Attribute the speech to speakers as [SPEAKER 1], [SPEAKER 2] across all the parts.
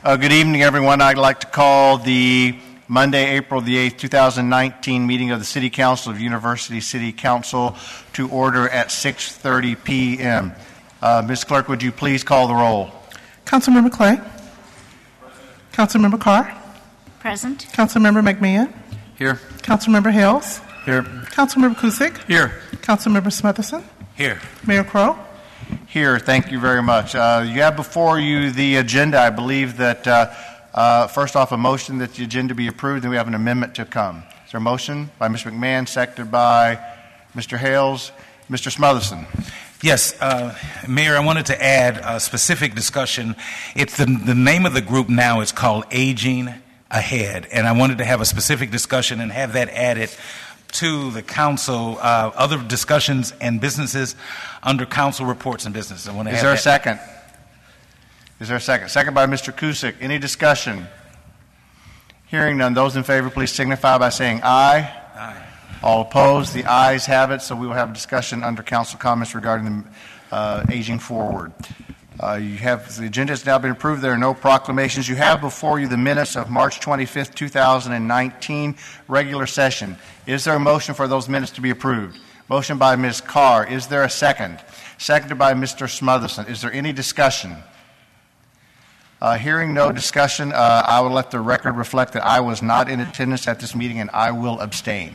[SPEAKER 1] Good evening, everyone. I'd like to call the Monday, April the 8th, 2019 meeting of the City Council of University City Council to order at 6:30 p.m. Ms. Clerk, would you please call the roll?
[SPEAKER 2] Councilmember Clay. Councilmember Carr.
[SPEAKER 3] Present.
[SPEAKER 2] Councilmember McMahon.
[SPEAKER 1] Here.
[SPEAKER 2] Councilmember Hales.
[SPEAKER 1] Here.
[SPEAKER 2] Councilmember Cusick.
[SPEAKER 1] Here.
[SPEAKER 2] Councilmember Smotherson.
[SPEAKER 1] Here.
[SPEAKER 2] Mayor Crowe.
[SPEAKER 1] Here. Thank you very much. You have before you the agenda. I believe that first off, a motion that the agenda be approved, then we have an amendment to come. Is there a motion by Mr. McMahon, seconded by Mr. Hales? Mr. Smotherson.
[SPEAKER 4] Yes, Mayor, I wanted to add a specific discussion. It's the name of the group now is called Aging Ahead, and I wanted to have a specific discussion and have that added to the council, other discussions and businesses under council reports and business. I want to
[SPEAKER 1] Is there a second? Is there a second? Second by Mr. Cusick. Any discussion? Hearing none. Those in favor, please signify by saying aye.
[SPEAKER 4] Aye.
[SPEAKER 1] All opposed? The ayes have it. So we will have a discussion under council comments regarding the aging forward. The agenda has now been approved. There are no proclamations. You have before you the minutes of March 25th, 2019 regular session. Is there a motion for those minutes to be approved? Motion by Ms. Carr. Is there a second? Seconded by Mr. Smotherson. Is there any discussion? Hearing no discussion, I will let the record reflect that I was not in attendance at this meeting and I will abstain.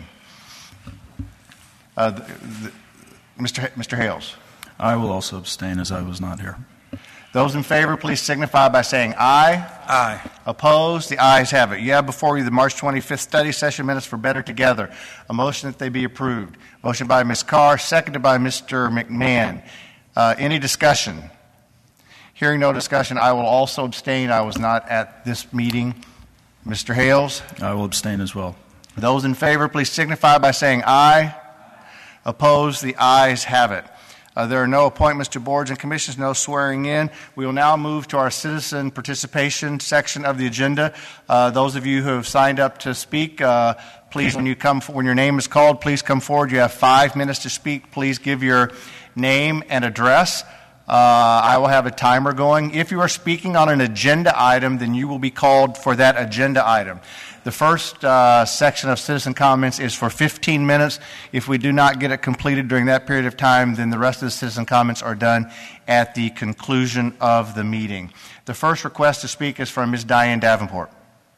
[SPEAKER 1] Mr. Hales.
[SPEAKER 5] I will also abstain as I was not here.
[SPEAKER 1] Those in favor, please signify by saying aye.
[SPEAKER 4] Aye.
[SPEAKER 1] Opposed? The ayes have it. You have before you the March 25th study session minutes for Better Together. A motion that they be approved. Motion by Ms. Carr, seconded by Mr. McMahon. Any discussion? Hearing no discussion, I will also abstain. I was not at this meeting. Mr. Hales?
[SPEAKER 5] I will abstain as well.
[SPEAKER 1] Those in favor, please signify by saying aye. Opposed? The ayes have it. There are no appointments to boards and commissions, no swearing in. We will now move to our citizen participation section of the agenda. Those of you who have signed up to speak, please, when your name is called, please come forward. You have 5 minutes to speak. Please give your name and address. I will have a timer going. If you are speaking on an agenda item, then you will be called for that agenda item. The first section of citizen comments is for 15 minutes. If we do not get it completed during that period of time, then the rest of the citizen comments are done at the conclusion of the meeting. The first request to speak is from Ms. Diane Davenport.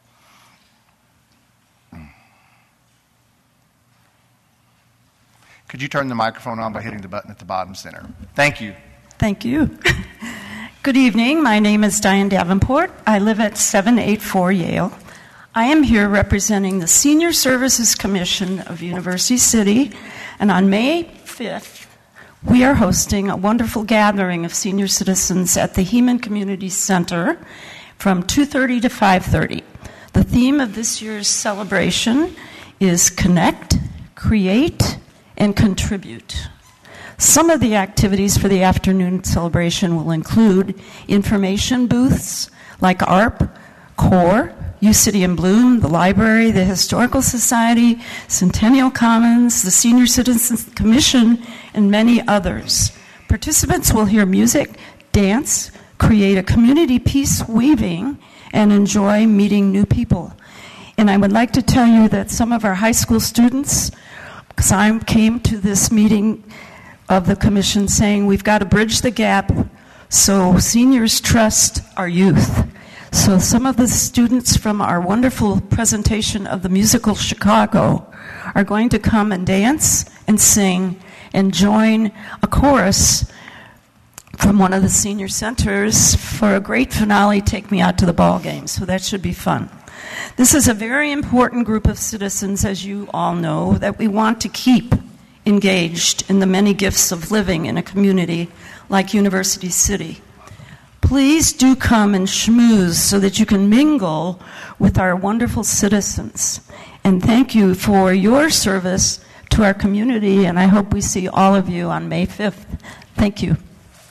[SPEAKER 1] Could you turn the microphone on by hitting the button at the bottom center? Thank you.
[SPEAKER 6] Thank you. Good evening. My name is Diane Davenport. I live at 784 Yale. I am here representing the Senior Services Commission of University City, and on May 5th, we are hosting a wonderful gathering of senior citizens at the Heman Community Center from 2:30 to 5:30. The theme of this year's celebration is Connect, Create, and Contribute. Some of the activities for the afternoon celebration will include information booths like ARP, CORE, UCity in Bloom, the library, the Historical Society, Centennial Commons, the Senior Citizens Commission, and many others. Participants will hear music, dance, create a community piece weaving, and enjoy meeting new people. And I would like to tell you that some of our high school students, because I came to this meeting of the commission saying we've got to bridge the gap so seniors trust our youth. So some of the students from our wonderful presentation of the musical Chicago are going to come and dance and sing and join a chorus from one of the senior centers for a great finale, Take Me Out to the Ball Game. So that should be fun. This is a very important group of citizens, as you all know, that we want to keep engaged in the many gifts of living in a community like University City. Please do come and schmooze so that you can mingle with our wonderful citizens. And thank you for your service to our community, and I hope we see all of you on May 5th. Thank you.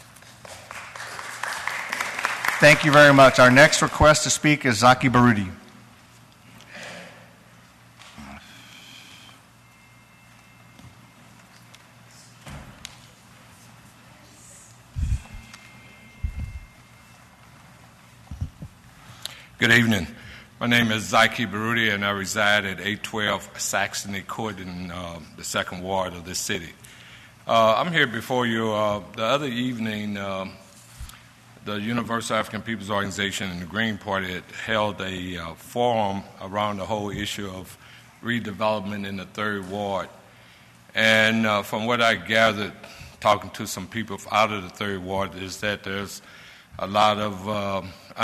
[SPEAKER 1] Thank you very much. Our next request to speak is Zaki Barudi.
[SPEAKER 3] Good evening. My name is Zaki Baruti, and I reside at 812 Saxony Court in the 2nd Ward of this city. I'm here before you. The other evening, the Universal African People's Organization and the Green Party had held a forum around the whole issue of redevelopment in the 3rd Ward. And from what I gathered, talking to some people out of the 3rd Ward, is that there's a lot of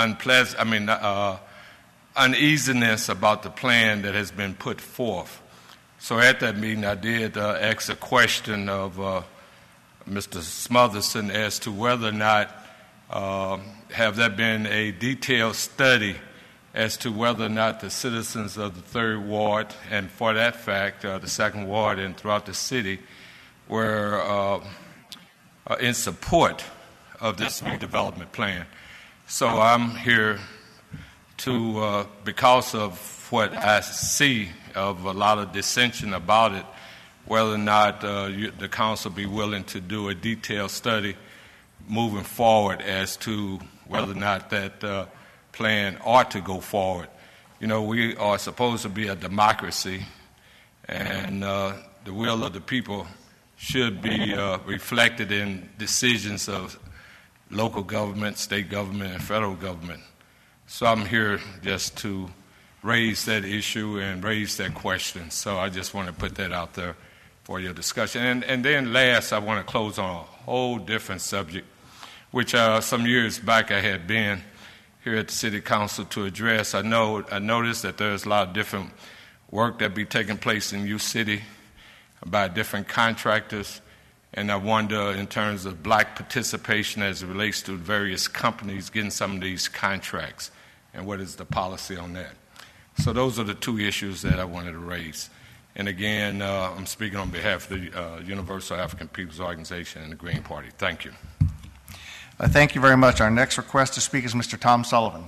[SPEAKER 3] uneasiness about the plan that has been put forth. So at that meeting, I did ask a question of Mr. Smotherson as to whether or not have there been a detailed study as to whether or not the citizens of the 3rd Ward, and for that fact, the 2nd Ward and throughout the city, were in support of this redevelopment plan. So I'm here to, because of what I see of a lot of dissension about it, whether or not the council be willing to do a detailed study moving forward as to whether or not that plan ought to go forward. You know, we are supposed to be a democracy, and the will of the people should be reflected in decisions of local government, state government, and federal government. So I'm here just to raise that issue and raise that question. So I just want to put that out there for your discussion. And then last, I want to close on a whole different subject, which some years back I had been here at the City Council to address. I noticed that there's a lot of different work that be taking place in U City by different contractors, and I wonder in terms of black participation as it relates to various companies getting some of these contracts, and what is the policy on that. So those are the two issues that I wanted to raise. And again, I'm speaking on behalf of the Universal African People's Organization and the Green Party. Thank you.
[SPEAKER 1] Thank you very much. Our next request to speak is Mr. Tom Sullivan.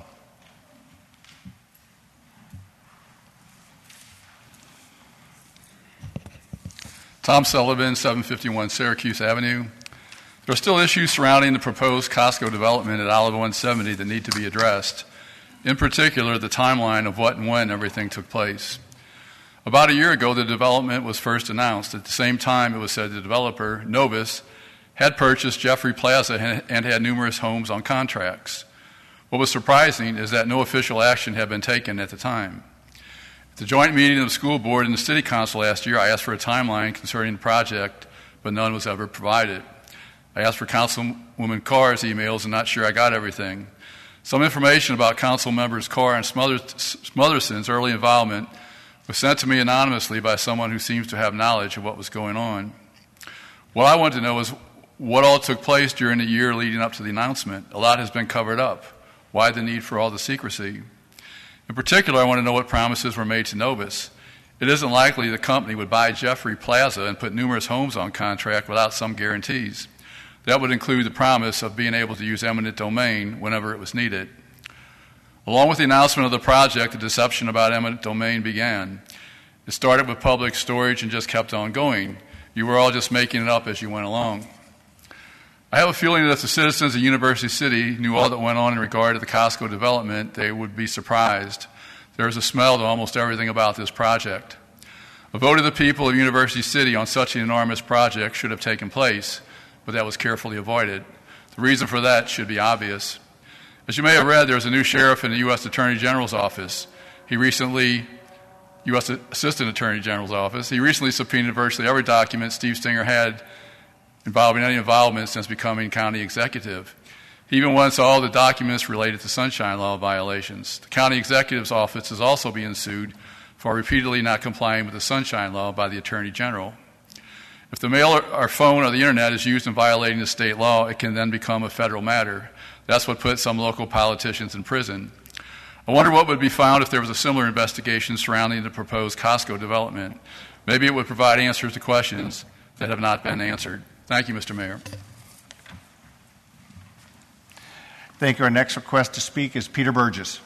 [SPEAKER 7] Tom Sullivan, 751 Syracuse Avenue. There are still issues surrounding the proposed Costco development at Olive 170 that need to be addressed. In particular, the timeline of what and when everything took place. About a year ago, the development was first announced. At the same time, it was said the developer, Novus, had purchased Jeffrey Plaza and had numerous homes on contracts. What was surprising is that no official action had been taken at the time. At the joint meeting of the school board and the city council last year, I asked for a timeline concerning the project, but none was ever provided. I asked for Councilwoman Carr's emails and not sure I got everything. Some information about Council members Carr and Smotherson's early involvement was sent to me anonymously by someone who seems to have knowledge of what was going on. What I want to know is what all took place during the year leading up to the announcement. A lot has been covered up. Why the need for all the secrecy? In particular, I want to know what promises were made to Novus. It isn't likely the company would buy Jeffrey Plaza and put numerous homes on contract without some guarantees. That would include the promise of being able to use eminent domain whenever it was needed. Along with the announcement of the project, the deception about eminent domain began. It started with public storage and just kept on going. You were all just making it up as you went along. I have a feeling that if the citizens of University City knew all that went on in regard to the Costco development, they would be surprised. There is a smell to almost everything about this project. A vote of the people of University City on such an enormous project should have taken place, but that was carefully avoided. The reason for that should be obvious. As you may have read, there's a new sheriff in the U.S. Attorney General's office. U.S. Assistant Attorney General's office. He recently subpoenaed virtually every document Steve Stinger had involving any involvement since becoming county executive. He even wants all the documents related to Sunshine Law violations. The county executive's office is also being sued for repeatedly not complying with the Sunshine Law by the Attorney General. If the mail or phone or the internet is used in violating the state law, it can then become a federal matter. That's what put some local politicians in prison. I wonder what would be found if there was a similar investigation surrounding the proposed Costco development. Maybe it would provide answers to questions that have not been answered. Thank you, Mr. Mayor.
[SPEAKER 1] Thank you. Our next request to speak is Peter Burgess.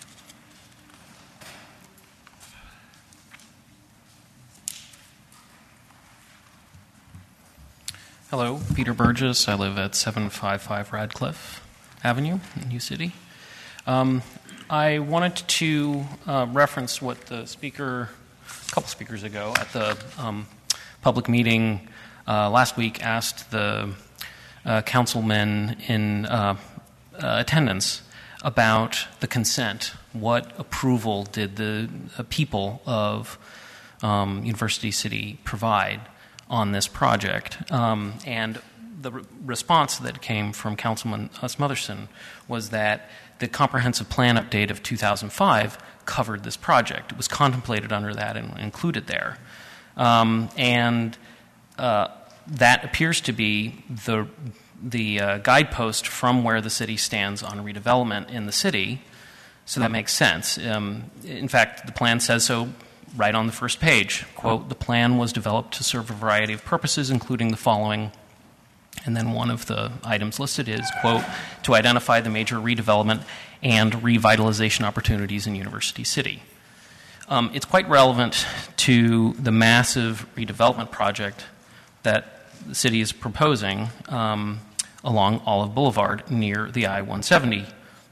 [SPEAKER 8] Hello, Peter Burgess. I live at 755 Radcliffe Avenue in New City. I wanted to reference what the speaker, a couple speakers ago at the public meeting last week asked the councilmen in attendance about the consent. What approval did the people of University City provide on this project? And the response that came from Councilman Smotherson was that the comprehensive plan update of 2005 covered this project. It was contemplated under that and included there. And that appears to be the guidepost from where the city stands on redevelopment in the city, so that makes sense. In fact, the plan says so right on the first page. Quote, "The plan was developed to serve a variety of purposes, including the following," and then one of the items listed is, quote, "to identify the major redevelopment and revitalization opportunities in University City." It's quite relevant to the massive redevelopment project that the city is proposing along Olive Boulevard near the I-170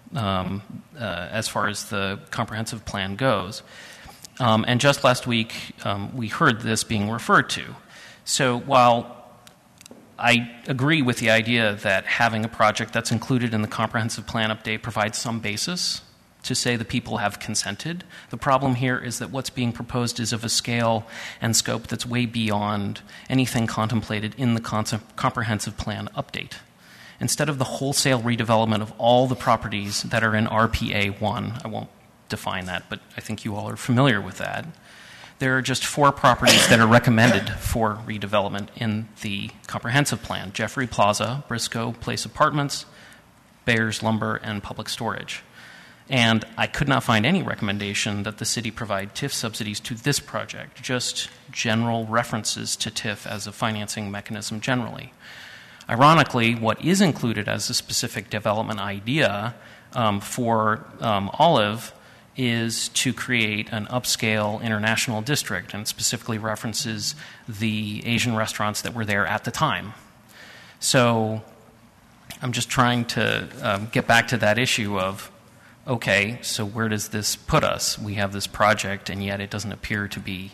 [SPEAKER 8] as far as the comprehensive plan goes. And just last week, we heard this being referred to. So while I agree with the idea that having a project that's included in the comprehensive plan update provides some basis to say the people have consented, the problem here is that what's being proposed is of a scale and scope that's way beyond anything contemplated in the comprehensive plan update. Instead of the wholesale redevelopment of all the properties that are in RPA 1, I won't define that, but I think you all are familiar with that, there are just 4 properties that are recommended for redevelopment in the comprehensive plan: Jeffrey Plaza, Briscoe Place Apartments, Bayers Lumber, and Public Storage. And I could not find any recommendation that the city provide TIF subsidies to this project, just general references to TIF as a financing mechanism generally. Ironically, what is included as a specific development idea for Olive is to create an upscale international district, and specifically references the Asian restaurants that were there at the time. So I'm just trying to get back to that issue of, okay, so where does this put us? We have this project, and yet it doesn't appear to be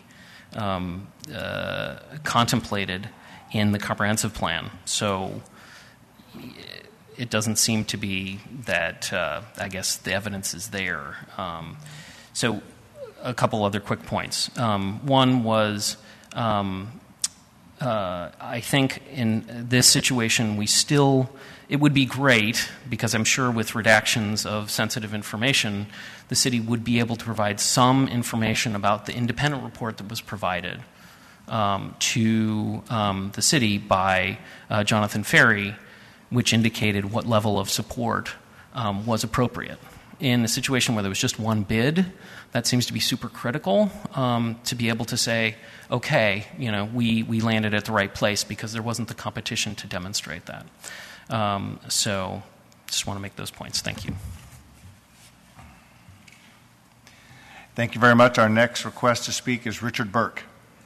[SPEAKER 8] contemplated in the comprehensive plan. So it doesn't seem to be that, I guess, the evidence is there. So a couple other quick points. One was, I think in this situation, it would be great, because I'm sure with redactions of sensitive information, the city would be able to provide some information about the independent report that was provided to the city by Jonathan Ferry, which indicated what level of support was appropriate. In a situation where there was just one bid, that seems to be super critical to be able to say, okay, we landed at the right place because there wasn't the competition to demonstrate that. So just want to make those points. Thank you.
[SPEAKER 1] Thank you very much. Our next request to speak is Richard Burke.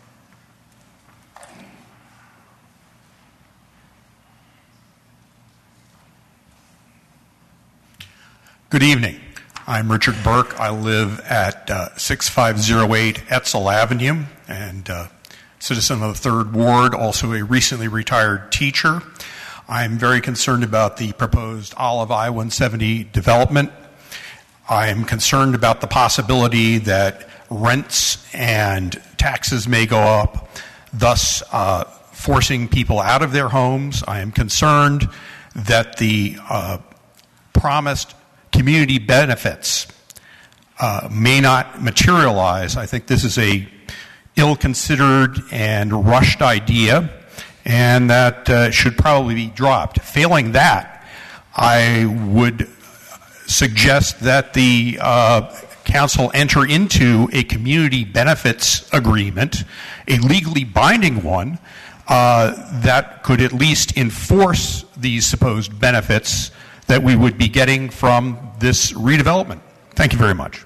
[SPEAKER 9] Good evening. I'm Richard Burke. I live at 6508 Etzel Avenue, and citizen of the 3rd Ward, also a recently retired teacher. I'm very concerned about the proposed Olive I-170 development. I am concerned about the possibility that rents and taxes may go up, thus forcing people out of their homes. I am concerned that the promised community benefits may not materialize. I think this is a ill-considered and rushed idea, and that should probably be dropped. Failing that, I would suggest that the council enter into a community benefits agreement, a legally binding one, that could at least enforce these supposed benefits that we would be getting from this redevelopment. Thank you very much.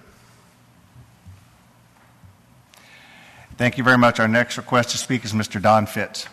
[SPEAKER 1] Thank you very much. Our next request to speak is Mr. Don Fitz.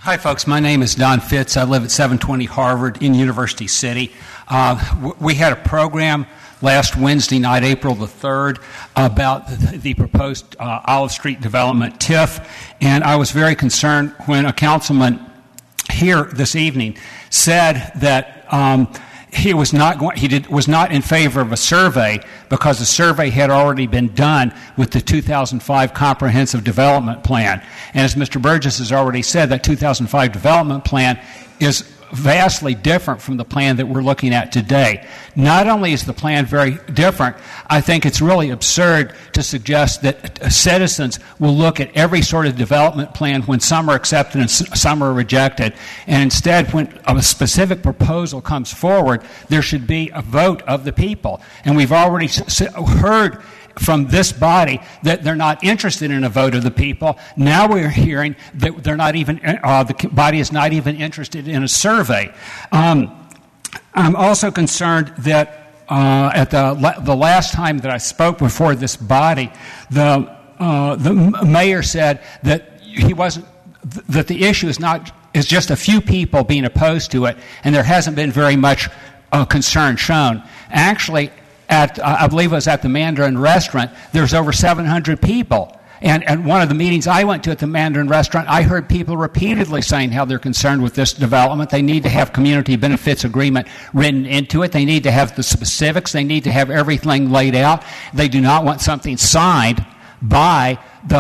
[SPEAKER 10] Hi, folks. My name is Don Fitz. I live at 720 Harvard in University City. We had a program last Wednesday night, April the 3rd, about the proposed Olive Street development TIF, and I was very concerned when a councilman here this evening said that he was not in favor of a survey because the survey had already been done with the 2005 Comprehensive Development Plan. And as Mr. Burgess has already said, that 2005 development plan is vastly different from the plan that we're looking at today. Not only is the plan very different, I think it's really absurd to suggest that citizens will look at every sort of development plan when some are accepted and some are rejected. And instead, when a specific proposal comes forward, there should be a vote of the people. And we've already heard from this body that they're not interested in a vote of the people. Now we're hearing that they're not even, the body is not even interested in a survey. I'm also concerned that at the last time that I spoke before this body, the mayor said that that the issue is just a few people being opposed to it, and there hasn't been very much concern shown. Actually, I believe it was at the Mandarin restaurant, there's over 700 people. And one of the meetings I went to at the Mandarin restaurant, I heard people repeatedly saying how they're concerned with this development. They need to have community benefits agreement written into it. They need to have the specifics. They need to have everything laid out. They do not want something signed by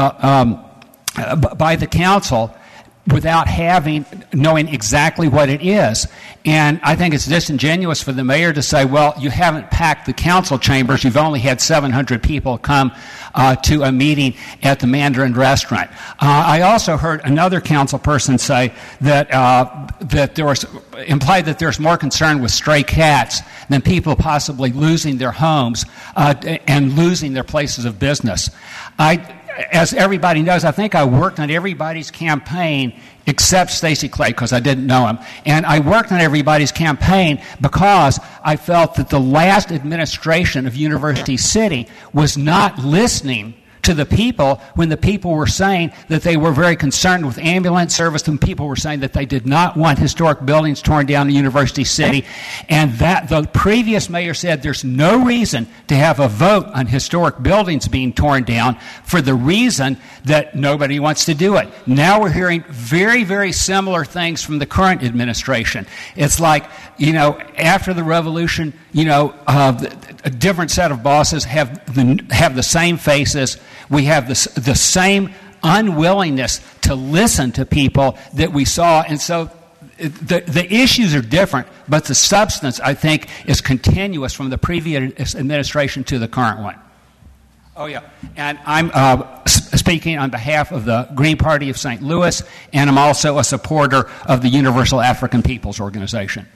[SPEAKER 10] the council without knowing exactly what it is. And I think it's disingenuous for the mayor to say, well, you haven't packed the council chambers, you've only had 700 people come to a meeting at the Mandarin restaurant. I also heard another council person say that there was implied that there's more concern with stray cats than people possibly losing their homes and losing their places of business. As everybody knows, I think I worked on everybody's campaign except Stacey Clay because I didn't know him. And I worked on everybody's campaign because I felt that the last administration of University City was not listening to the people when the people were saying that they were very concerned with ambulance service, and people were saying that they did not want historic buildings torn down in University City, and that the previous mayor said there's no reason to have a vote on historic buildings being torn down for the reason that nobody wants to do it. Now we're hearing very, very similar things from the current administration. It's like, after the revolution, a different set of bosses have the same faces. We have the same unwillingness to listen to people that we saw. And so the issues are different, but the substance, I think, is continuous from the previous administration to the current one. Oh, yeah. And I'm speaking on behalf of the Green Party of St. Louis, and I'm also a supporter of the Universal African Peoples Organization.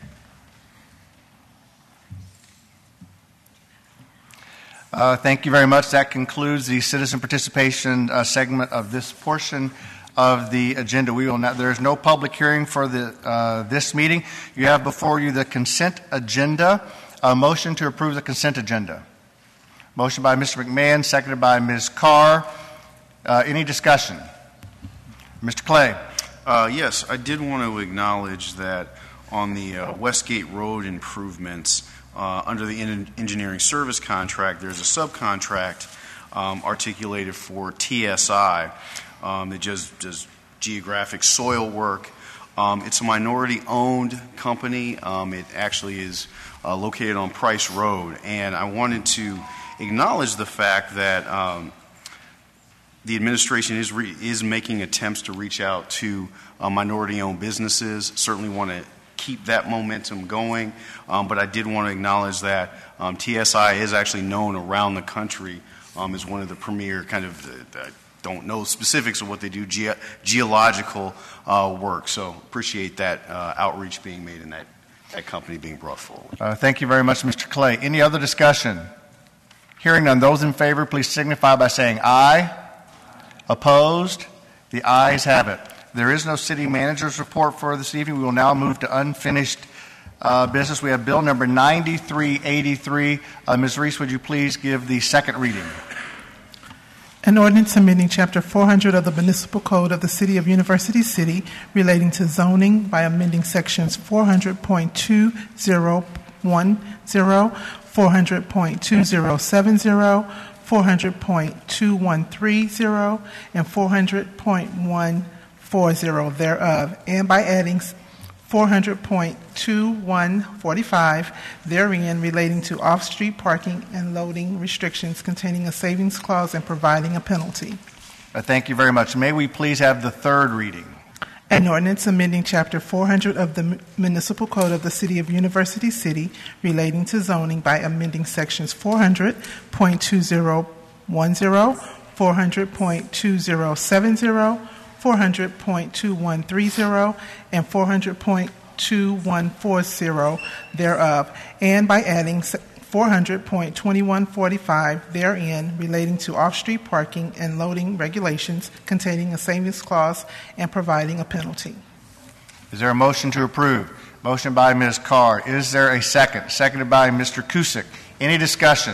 [SPEAKER 1] Thank you very much. That concludes the citizen participation segment of this portion of the agenda. There is no public hearing for this meeting. You have before you the consent agenda. A motion to approve the consent agenda. Motion by Mr. McMahon, seconded by Ms. Carr. Any discussion? Mr. Clay.
[SPEAKER 11] Yes, I did want to acknowledge that on the Westgate Road improvements, under the engineering service contract, there's a subcontract articulated for TSI that does geographic soil work. It's a minority-owned company. It actually is located on Price Road, and I wanted to acknowledge the fact that the administration is making attempts to reach out to minority-owned businesses. Certainly want to keep that momentum going, but I did want to acknowledge that TSI is actually known around the country as one of the premier kind of, I don't know specifics of what they do, geological work. So appreciate that outreach being made and that company being brought forward.
[SPEAKER 1] Thank you very much, Mr. Clay. Any other discussion? Hearing none, those in favor, please signify by saying aye. Opposed? The ayes have it. There is no city manager's report for this evening. We will now move to unfinished business. We have bill number 9383. Ms. Reese, would you please give the second reading?
[SPEAKER 2] An ordinance amending Chapter 400 of the Municipal Code of the City of University City relating to zoning by amending Sections 400.2010, 400.2070, 400.2130, and 400.140 thereof, and by adding 400.2145 therein relating to off-street parking and loading restrictions containing a savings clause and providing a penalty.
[SPEAKER 1] Thank you very much. May we please have the third reading?
[SPEAKER 2] An ordinance amending Chapter 400 of the Municipal Code of the City of University City relating to zoning by amending Sections 400.2010, 400.2070, 400.2130, and 400.2140 thereof, and by adding 400.2145 therein relating to off-street parking and loading regulations containing a savings clause and providing a penalty.
[SPEAKER 1] Is there a motion to approve? Motion by Ms. Carr. Is there a second? Seconded by Mr. Cusick. Any discussion?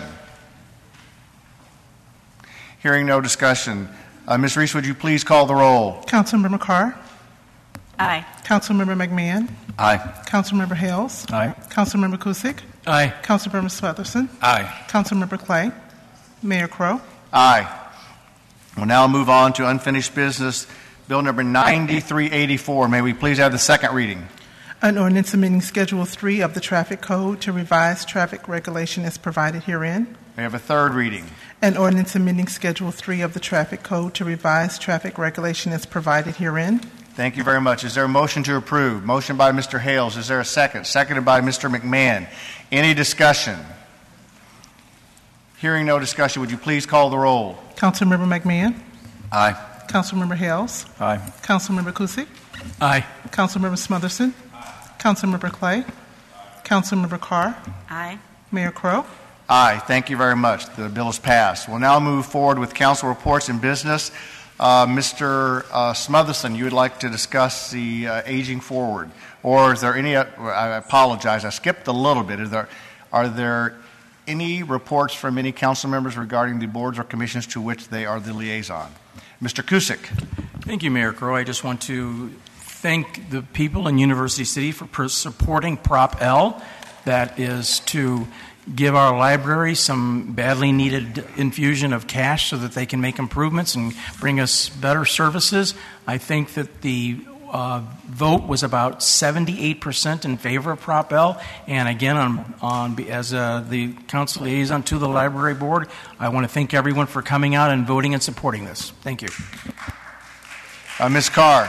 [SPEAKER 1] Hearing no discussion. Ms. Reese, would you please call the roll?
[SPEAKER 2] Councilmember Carr?
[SPEAKER 6] Aye.
[SPEAKER 2] Councilmember McMahon?
[SPEAKER 1] Aye.
[SPEAKER 2] Councilmember Hales?
[SPEAKER 5] Aye.
[SPEAKER 2] Councilmember Cusick?
[SPEAKER 8] Aye.
[SPEAKER 2] Councilmember Smotherson?
[SPEAKER 3] Aye.
[SPEAKER 2] Councilmember Clay? Mayor Crowe?
[SPEAKER 1] Aye. We'll now move on to unfinished business. Bill number 9384. May we please have the second reading?
[SPEAKER 2] An ordinance amending Schedule 3 of the Traffic Code to revise traffic regulation as provided herein.
[SPEAKER 1] We have a third reading.
[SPEAKER 2] An ordinance amending Schedule 3 of the Traffic Code to revise traffic regulation as provided herein.
[SPEAKER 1] Thank you very much. Is there a motion to approve? Motion by Mr. Hales. Is there a second? Seconded by Mr. McMahon. Any discussion? Hearing no discussion, would you please call the roll?
[SPEAKER 2] Councilmember McMahon?
[SPEAKER 1] Aye.
[SPEAKER 2] Councilmember Hales?
[SPEAKER 5] Aye.
[SPEAKER 2] Councilmember Cusick?
[SPEAKER 8] Aye.
[SPEAKER 2] Councilmember Smotherson? Councilmember Clay? Councilmember Carr?
[SPEAKER 6] Aye.
[SPEAKER 2] Mayor Crowe?
[SPEAKER 1] Aye. Thank you very much. The bill is passed. We'll now move forward with council reports and business. Mr. Smotherson, you would like to discuss the aging forward, or is there any? I apologize, I skipped a little bit. Are there any reports from any council members regarding the boards or commissions to which they are the liaison? Mr. Cusick.
[SPEAKER 5] Thank you, Mayor Crowe. I just want to thank the people in University City for supporting Prop L. That is to give our library some badly needed infusion of cash so that they can make improvements and bring us better services. I think that the vote was about 78% in favor of Prop L. And again, as the council liaison to the library board, I want to thank everyone for coming out and voting and supporting this. Thank you.
[SPEAKER 1] Ms. Carr.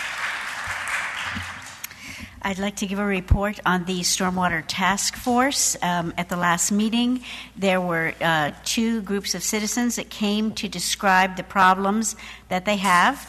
[SPEAKER 12] I'd like to give a report on the Stormwater Task Force. At the last meeting, there were two groups of citizens that came to describe the problems that they have.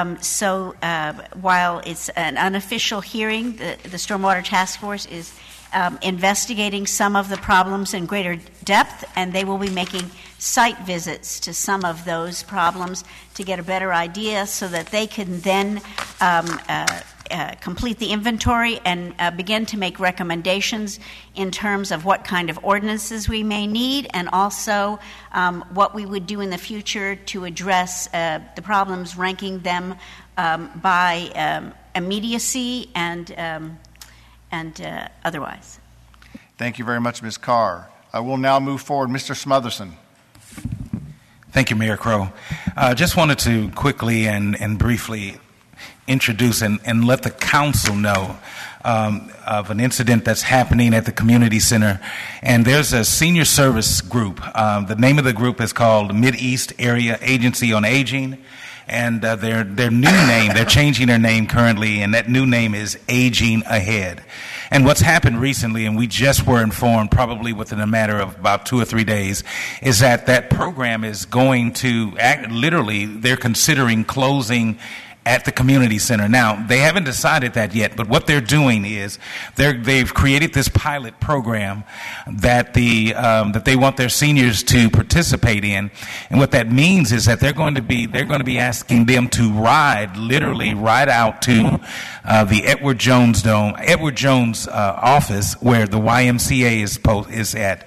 [SPEAKER 12] While it's an unofficial hearing, the Stormwater Task Force is investigating some of the problems in greater depth, and they will be making site visits to some of those problems to get a better idea so that they can then complete the inventory and begin to make recommendations in terms of what kind of ordinances we may need, and also what we would do in the future to address the problems, ranking them by immediacy and otherwise.
[SPEAKER 1] Thank you very much, Ms. Carr. I will now move forward. Mr. Smotherson.
[SPEAKER 4] Thank you, Mayor Crowe. Just wanted to quickly and briefly introduce and let the council know of an incident that's happening at the community center. And there's a senior service group. The name of the group is called Mideast Area Agency on Aging. And their new name, they're changing their name currently, and that new name is Aging Ahead. And what's happened recently, and we just were informed probably within a matter of about 2 or 3 days, is that program is going to literally, they're considering closing at the community center. Now, they haven't decided that yet, but what they're doing is they've created this pilot program that they want their seniors to participate in, and what that means is that they're going to be asking them to literally ride out to the Edward Jones office where the YMCA is at.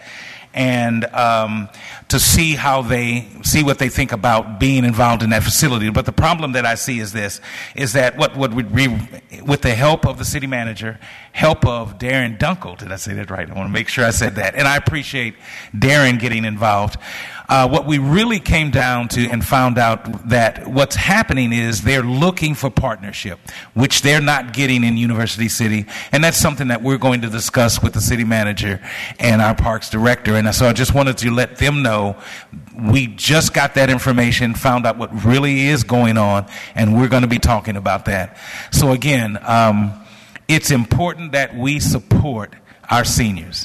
[SPEAKER 4] and to see what they think about being involved in that facility. But the problem that I see is this: is that what would we, with the help of the city manager, help of Darren Dunkel, did I say that right? I want to make sure I said that, and I appreciate Darren getting involved. What we really came down to and found out that what's happening is they're looking for partnership, which they're not getting in University City, and that's something that we're going to discuss with the city manager and our parks director. And so I just wanted to let them know we just got that information, found out what really is going on, and we're going to be talking about that. So again, it's important that we support our seniors.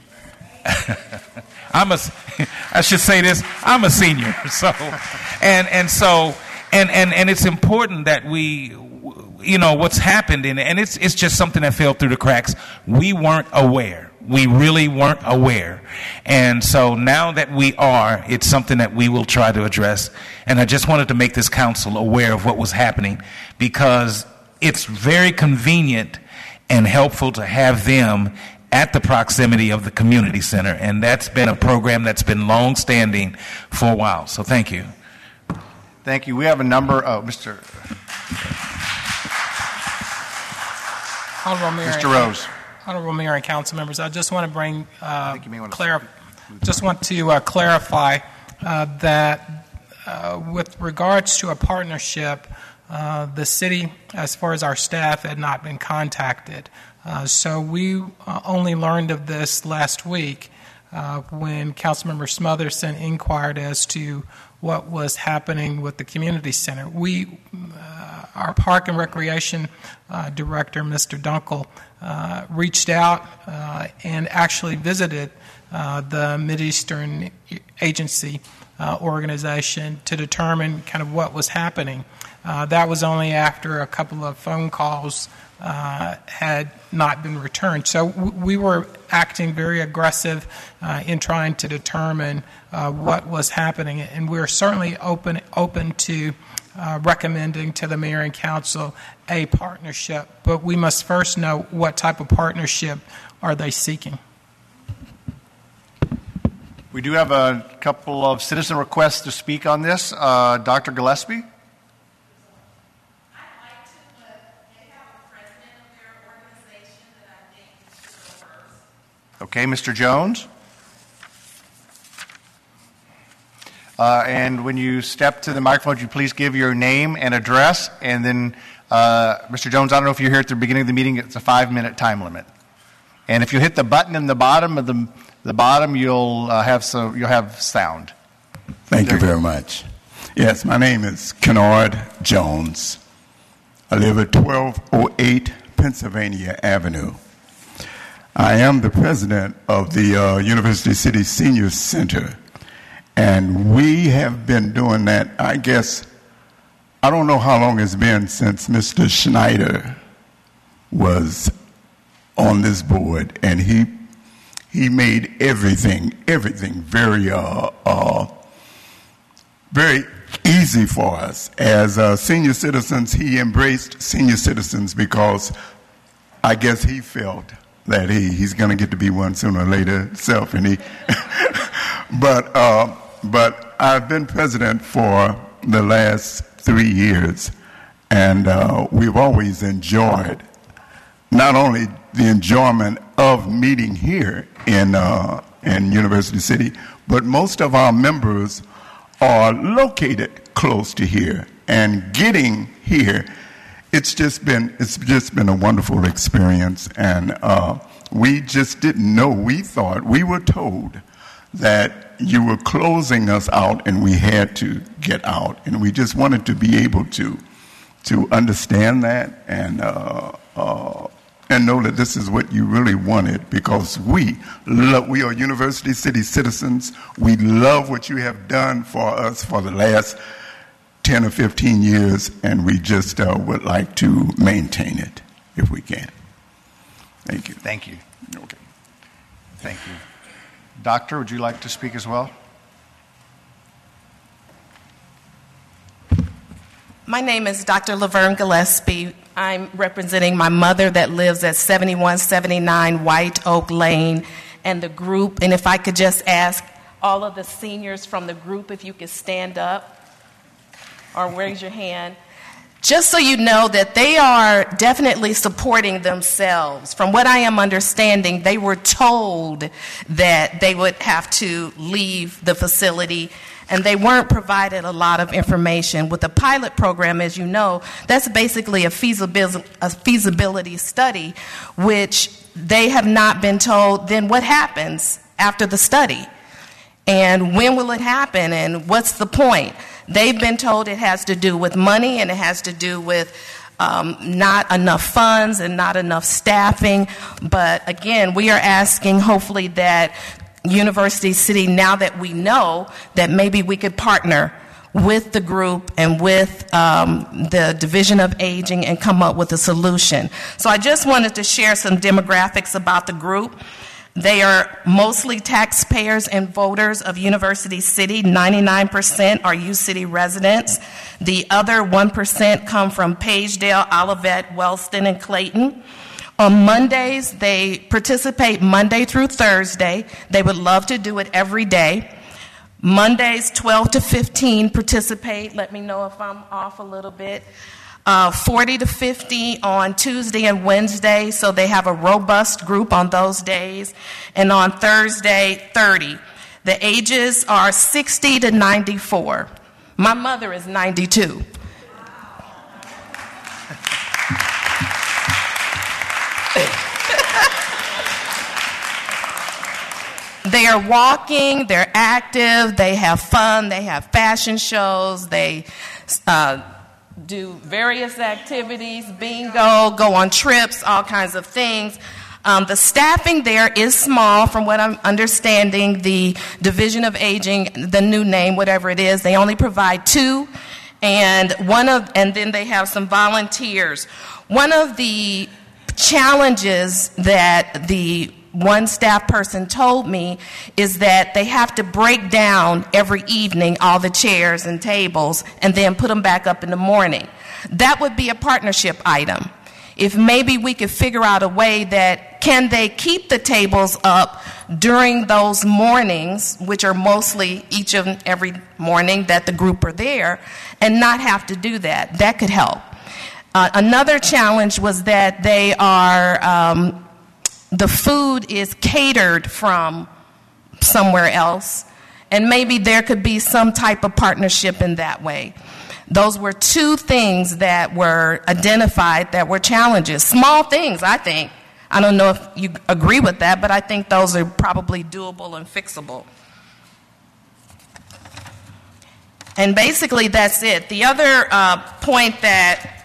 [SPEAKER 4] I should say this, I'm a senior, so and it's important that we, what's happened, and it's just something that fell through the cracks. We weren't aware. We really weren't aware. And so now that we are, it's something that we will try to address. And I just wanted to make this council aware of what was happening, because it's very convenient and helpful to have them at the proximity of the community center, and that's been a program that's been long-standing for a while. So thank you.
[SPEAKER 1] Thank you. We have a number of Mr. Rose.
[SPEAKER 13] Honorable Mayor and council members, I just want to bring clarify that with regards to a partnership, the city, as far as our staff, had not been contacted. So we only learned of this last week when Councilmember Smotherson inquired as to what was happening with the community center. Our Park and Recreation Director, Mr. Dunkel, reached out and actually visited the Mideastern Agency organization to determine kind of what was happening. That was only after a couple of phone calls had not been returned. So we were acting very aggressive in trying to determine what was happening, and we're certainly open to recommending to the mayor and council a partnership, but we must first know what type of partnership are they seeking.
[SPEAKER 1] We do have a couple of citizen requests to speak on this. Dr. Gillespie? Okay, Mr. Jones. And when you step to the microphone, would you please give your name and address? And then, Mr. Jones, I don't know if you're here at the beginning of the meeting. It's a 5-minute time limit. And if you hit the button in the bottom of the bottom, you'll have sound.
[SPEAKER 14] Thank you very much. Yes, my name is Kennard Jones. I live at 1208 Pennsylvania Avenue. I am the president of the University City Senior Center, and we have been doing that, I guess, I don't know how long it's been since Mr. Schneider was on this board, and he made everything very very easy for us. As senior citizens, he embraced senior citizens because I guess he felt that he's going to get to be one sooner or later himself, and but I've been president for the last 3 years, and we've always enjoyed not only the enjoyment of meeting here in University City, but most of our members are located close to here, and getting here, it's just been a wonderful experience, and we just didn't know. We thought, we were told that you were closing us out and we had to get out, and we just wanted to be able to understand that and know that this is what you really wanted, because we are University City citizens. We love what you have done for us for the last 10 or 15 years, and we just would like to maintain it if we can. Thank you.
[SPEAKER 1] Thank you. Okay. Thank you. Doctor, would you like to speak as well?
[SPEAKER 15] My name is Dr. Laverne Gillespie. I'm representing my mother that lives at 7179 White Oak Lane, and the group, and if I could just ask all of the seniors from the group if you could stand up or raise your hand. Just so you know that they are definitely supporting themselves. From what I am understanding, they were told that they would have to leave the facility, and they weren't provided a lot of information. With the pilot program, as you know, that's basically a feasibility study, which they have not been told then what happens after the study. And when will it happen, and what's the point? They've been told it has to do with money, and it has to do with not enough funds and not enough staffing. But again, we are asking hopefully that University City, now that we know, that maybe we could partner with the group and with the Division of Aging and come up with a solution. So I just wanted to share some demographics about the group. They are mostly taxpayers and voters of University City. 99% are U-City residents. The other 1% come from Pagedale, Olivet, Wellston, and Clayton. On Mondays, they participate Monday through Thursday. They would love to do it every day. Mondays, 12 to 15 participate. Let me know if I'm off a little bit. 40 to 50 on Tuesday and Wednesday, so they have a robust group on those days. And on Thursday, 30. The ages are 60 to 94. My mother is 92. They are walking, they're active, they have fun, they have fashion shows, they do various activities, bingo, go on trips, all kinds of things. The staffing there is small, from what I'm understanding. The Division of Aging, the new name, whatever it is, they only provide 2, and then they have some volunteers. One of the challenges that the one staff person told me is that they have to break down every evening all the chairs and tables and then put them back up in the morning. That would be a partnership item. If maybe we could figure out a way that can they keep the tables up during those mornings, which are mostly each and every morning that the group are there, and not have to do that. That could help. Another challenge was that they are the food is catered from somewhere else, and maybe there could be some type of partnership in that way. Those were 2 things that were identified that were challenges. Small things, I think. I don't know if you agree with that, but I think those are probably doable and fixable. And basically that's it. The other point that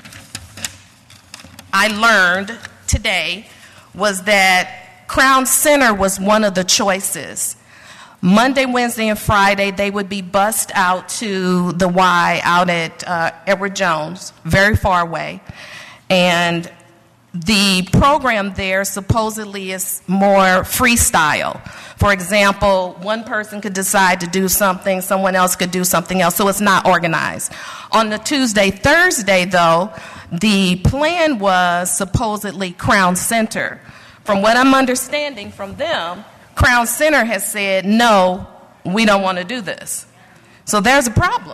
[SPEAKER 15] I learned today was that Crown Center was one of the choices. Monday, Wednesday, and Friday, they would be bused out to the Y out at Edward Jones, very far away. And the program there supposedly is more freestyle. For example, one person could decide to do something, someone else could do something else, so it's not organized. On the Tuesday, Thursday, though, the plan was supposedly Crown Center. From what I'm understanding from them, Crown Center has said, no, we don't want to do this. So there's a problem.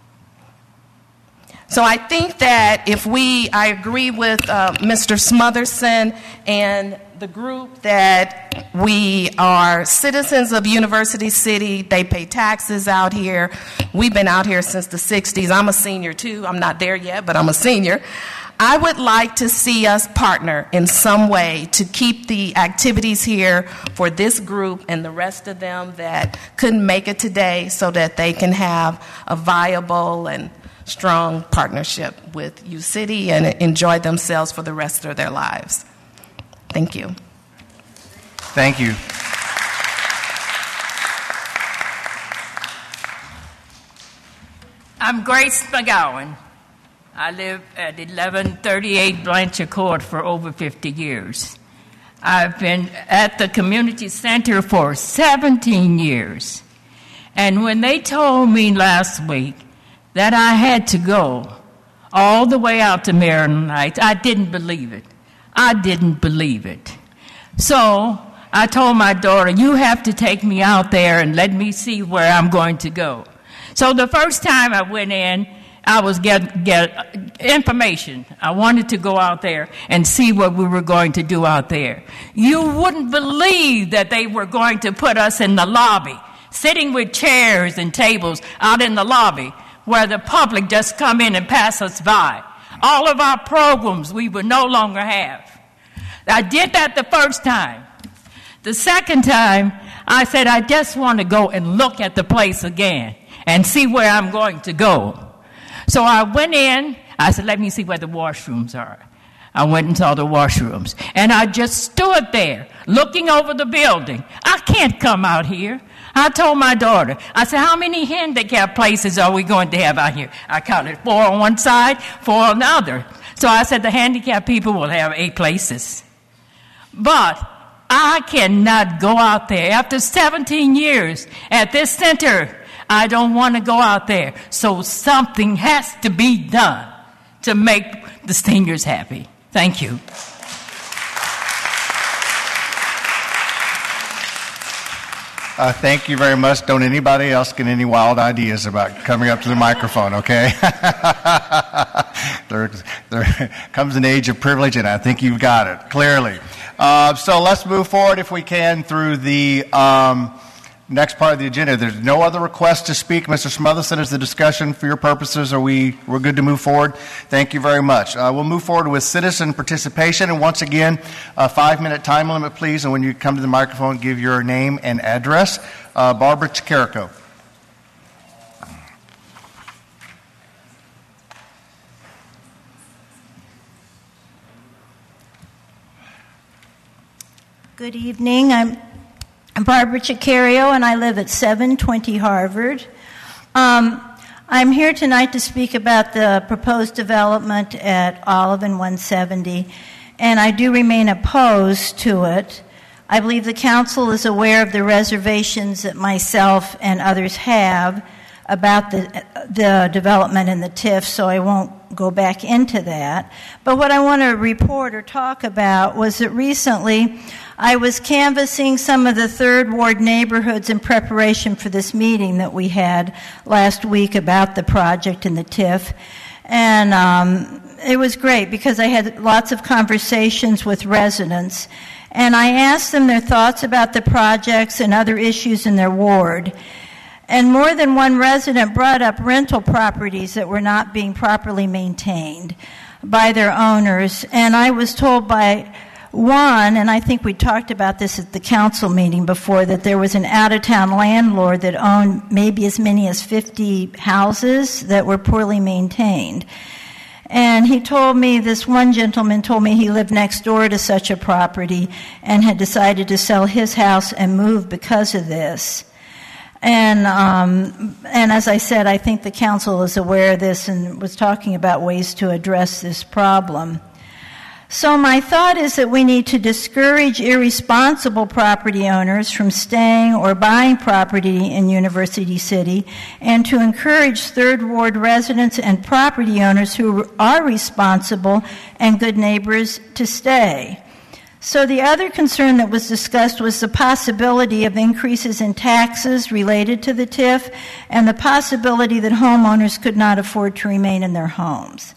[SPEAKER 15] So I think that I agree with Mr. Smotherson and the group that we are citizens of University City. They pay taxes out here. We've been out here since the 60s. I'm a senior too. I'm not there yet, but I'm a senior. I would like to see us partner in some way to keep the activities here for this group and the rest of them that couldn't make it today, so that they can have a viable and strong partnership with U-City and enjoy themselves for the rest of their lives. Thank you.
[SPEAKER 1] Thank you.
[SPEAKER 16] I'm Grace McGowan. I live at 1138 Blanchard Court for over 50 years. I've been at the community center for 17 years. And when they told me last week that I had to go all the way out to Maryland Heights, I didn't believe it. I didn't believe it. So I told my daughter, you have to take me out there and let me see where I'm going to go. So the first time I went in, I was get information. I wanted to go out there and see what we were going to do out there. You wouldn't believe that they were going to put us in the lobby, sitting with chairs and tables out in the lobby where the public just come in and pass us by. All of our programs we would no longer have. I did that the first time. The second time, I said, I just want to go and look at the place again and see where I'm going to go. So I went in. I said, let me see where the washrooms are. I went and saw the washrooms. And I just stood there looking over the building. I can't come out here. I told my daughter, I said, how many handicap places are we going to have out here? I counted 4 on one side, 4 on the other. So I said, the handicapped people will have 8 places. But I cannot go out there. After 17 years at this center, I don't want to go out there. So something has to be done to make the seniors happy. Thank you.
[SPEAKER 1] Thank you very much. Don't anybody else get any wild ideas about coming up to the microphone, okay? there comes an age of privilege, and I think you've got it, clearly. So let's move forward, if we can, through the next part of the agenda. There's no other request to speak. Mr. Smotherson, is the discussion for your purposes? We're good to move forward? Thank you very much. We'll move forward with citizen participation. And once again, a 5-minute time limit, please. And when you come to the microphone, give your name and address. Barbara Chicarico.
[SPEAKER 17] Good evening. I'm Barbara Chicarico, and I live at 720 Harvard. I'm here tonight to speak about the proposed development at Olive and 170, and I do remain opposed to it. I believe the council is aware of the reservations that myself and others have about the development in the TIF, so I won't go back into that. But what I want to report or talk about was that recently I was canvassing some of the Third Ward neighborhoods in preparation for this meeting that we had last week about the project in the TIF. And it was great because I had lots of conversations with residents. And I asked them their thoughts about the projects and other issues in their ward. And more than one resident brought up rental properties that were not being properly maintained by their owners. And I was told by one, and I think we talked about this at the council meeting before, that there was an out-of-town landlord that owned maybe as many as 50 houses that were poorly maintained. And he told me, this one gentleman told me he lived next door to such a property and had decided to sell his house and move because of this. And as I said, I think the council is aware of this and was talking about ways to address this problem. So my thought is that we need to discourage irresponsible property owners from staying or buying property in University City, and to encourage Third Ward residents and property owners who are responsible and good neighbors to stay. So the other concern that was discussed was the possibility of increases in taxes related to the TIF and the possibility that homeowners could not afford to remain in their homes.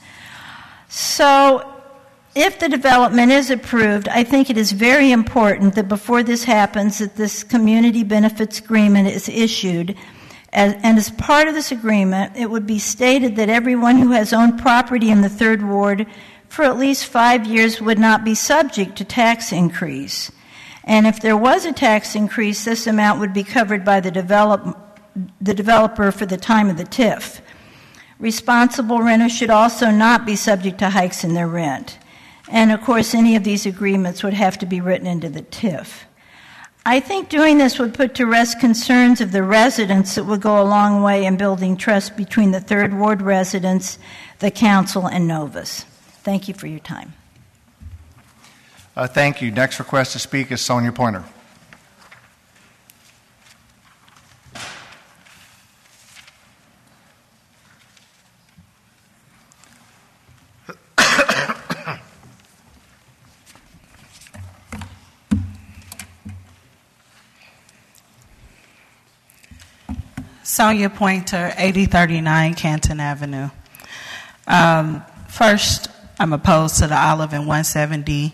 [SPEAKER 17] So if the development is approved, I think it is very important that before this happens that this community benefits agreement is issued. And as part of this agreement, it would be stated that everyone who has owned property in the Third Ward for at least 5 years would not be subject to tax increase. And if there was a tax increase, this amount would be covered by the developer for the time of the TIF. Responsible renters should also not be subject to hikes in their rent. And of course, any of these agreements would have to be written into the TIF. I think doing this would put to rest concerns of the residents that would go a long way in building trust between the Third Ward residents, the council, and Novus. Thank you for your time.
[SPEAKER 1] Thank you. Next request to speak is Sonia Pointer.
[SPEAKER 2] Sonia Pointer, 8039 Canton Avenue. First, I'm opposed to the Olive and 170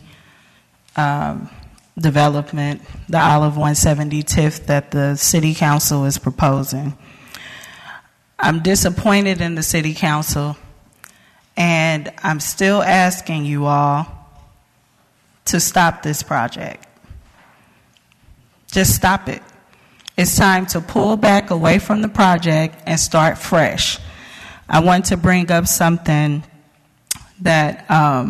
[SPEAKER 2] development, the Olive 170 TIF that the City Council is proposing. I'm disappointed in the City Council, and I'm still asking you all to stop this project. Just stop it. It's time to pull back away from the project and start fresh. I want to bring up something that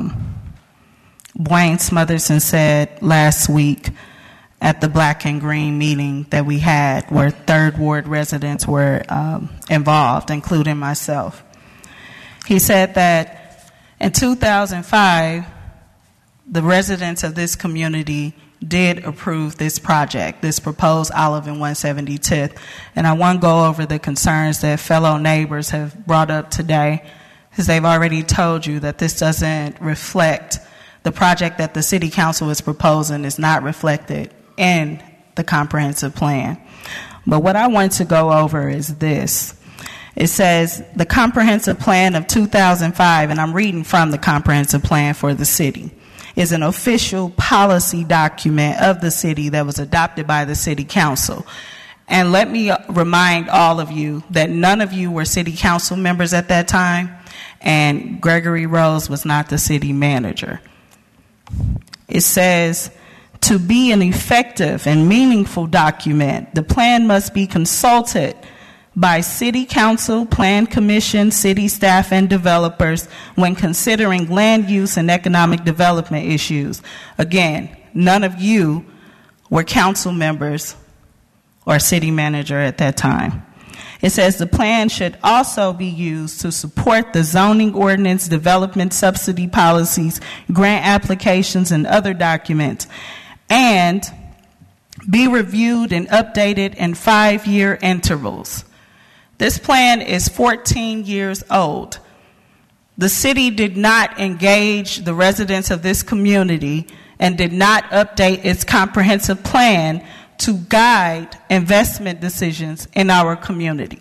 [SPEAKER 2] Wayne Smotherson said last week at the Black and Green meeting that we had, where Third Ward residents were involved, including myself. He said that in 2005, the residents of this community did approve this project, this proposed Olive and 170 TIF. And I want to go over the concerns that fellow neighbors have brought up today, because they've already told you that this doesn't reflect the project that the City Council is proposing is not reflected in the comprehensive plan. But what I want to go over is this. It says the comprehensive plan of 2005, and I'm reading from the comprehensive plan for the city, is an official policy document of the city that was adopted by the City Council. And let me remind all of you that none of you were City Council members at that time, and Gregory Rose was not the city manager. It says, to be an effective and meaningful document, the plan must be consulted by City Council, Plan Commission, city staff, and developers when considering land use and economic development issues. Again, none of you were council members or city manager at that time. It says the plan should also be used to support the zoning ordinance, development subsidy policies, grant applications, and other documents, and be reviewed and updated in 5-year intervals. This plan is 14 years old. The city did not engage the residents of this community and did not update its comprehensive plan to guide investment decisions in our community.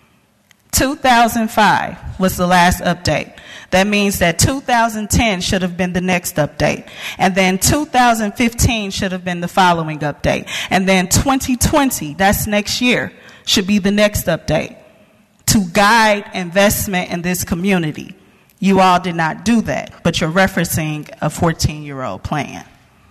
[SPEAKER 2] 2005 was the last update. That means that 2010 should have been the next update. And then 2015 should have been the following update. And then 2020, that's next year, should be the next update to guide investment in this community. You all did not do that, but you're referencing a 14-year-old plan.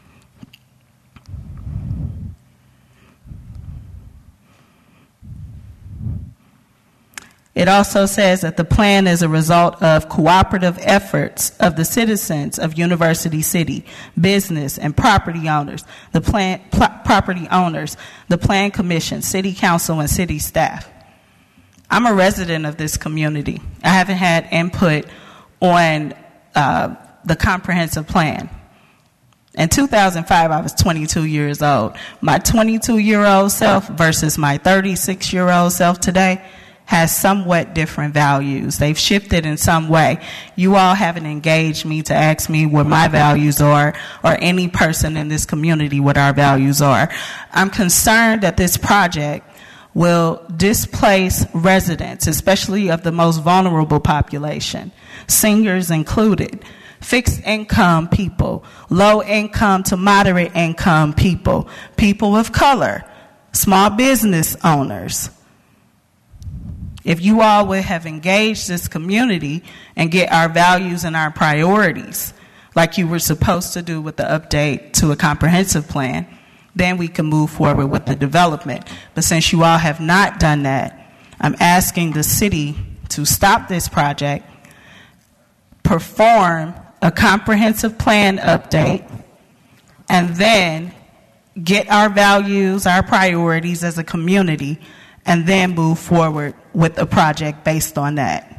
[SPEAKER 2] It also says that the plan is a result of cooperative efforts of the citizens of University City, business and property owners, the Plan Commission, City Council, and city staff. I'm a resident of this community. I haven't had input on the comprehensive plan. In 2005, I was 22 years old. My 22-year-old self versus my 36-year-old self today has somewhat different values. They've shifted in some way. You all haven't engaged me to ask me what my values are, or any person in this community what our values are. I'm concerned that this project will displace residents, especially of the most vulnerable population, seniors included, fixed income people, low income to moderate income people, people of color, small business owners. If you all would have engaged this community and get our values and our priorities, like you were supposed to do with the update to a comprehensive plan, then we can move forward with the development. But since you all have not done that, I'm asking the city to stop this project, perform a comprehensive plan update, and then get our values, our priorities as a community, and then move forward with a project based on that.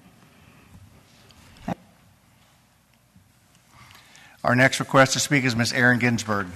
[SPEAKER 1] Our next request to speak is Ms. Erin Ginsberg.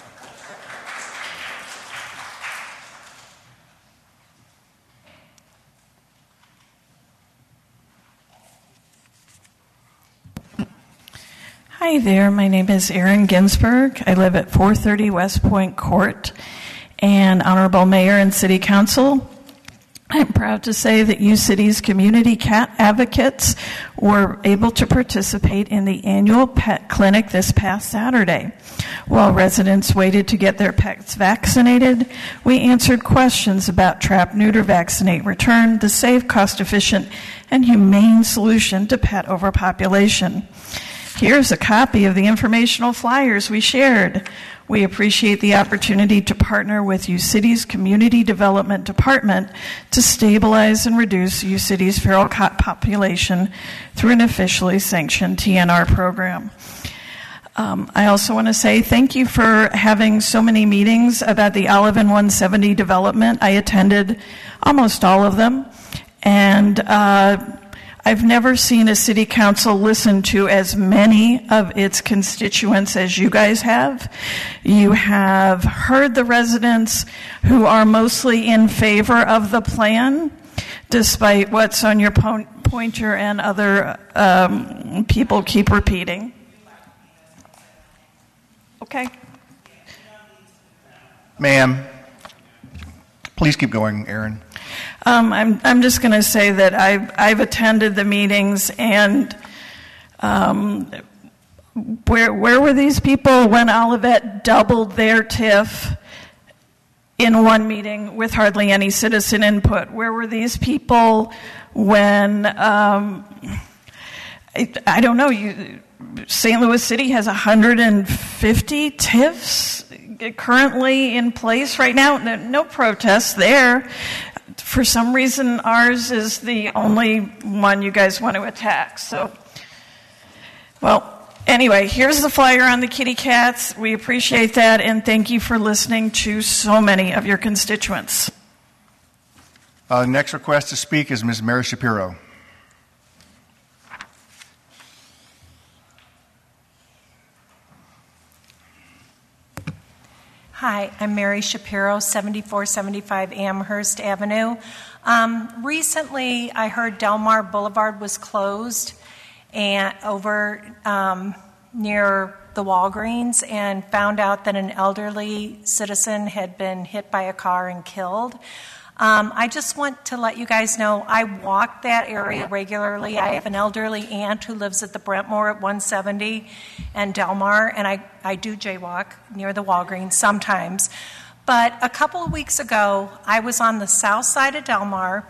[SPEAKER 18] Hi there, my name is Erin Ginsberg. I live at 430 West Point Court. And Honorable Mayor and City Council, I'm proud to say that UCity's community cat advocates were able to participate in the annual pet clinic this past Saturday. While residents waited to get their pets vaccinated, we answered questions about trap, neuter, vaccinate, return, the safe, cost-efficient, and humane solution to pet overpopulation. Here's a copy of the informational flyers we shared. We appreciate the opportunity to partner with UCity's Community Development Department to stabilize and reduce UCity's feral cat population through an officially sanctioned TNR program. I also want to say thank you for having so many meetings about the Olive and 170 development. I attended almost all of them, and I've never seen a city council listen to as many of its constituents as you guys have. You have heard the residents who are mostly in favor of the plan, despite what's on your pointer and other people keep repeating. Okay.
[SPEAKER 1] Ma'am, please keep going, Erin.
[SPEAKER 18] I'm just going to say that I've attended the meetings, and where were these people when Olivet doubled their TIF in one meeting with hardly any citizen input? Where were these people when I don't know? St. Louis City has 150 TIFs currently in place right now. No protests there. For some reason, ours is the only one you guys want to attack. So, well, anyway, here's the flyer on the kitty cats. We appreciate that, and thank you for listening to so many of your constituents.
[SPEAKER 1] Next request to speak is Ms. Mary Shapiro.
[SPEAKER 19] Hi, I'm Mary Shapiro, 7475 Amherst Avenue. Recently, I heard Delmar Boulevard was closed and over near the Walgreens, and found out that an elderly citizen had been hit by a car and killed. I just want to let you guys know I walk that area regularly. I have an elderly aunt who lives at the Brentmore at 170 and Delmar, and I do jaywalk near the Walgreens sometimes. But a couple of weeks ago, I was on the south side of Delmar,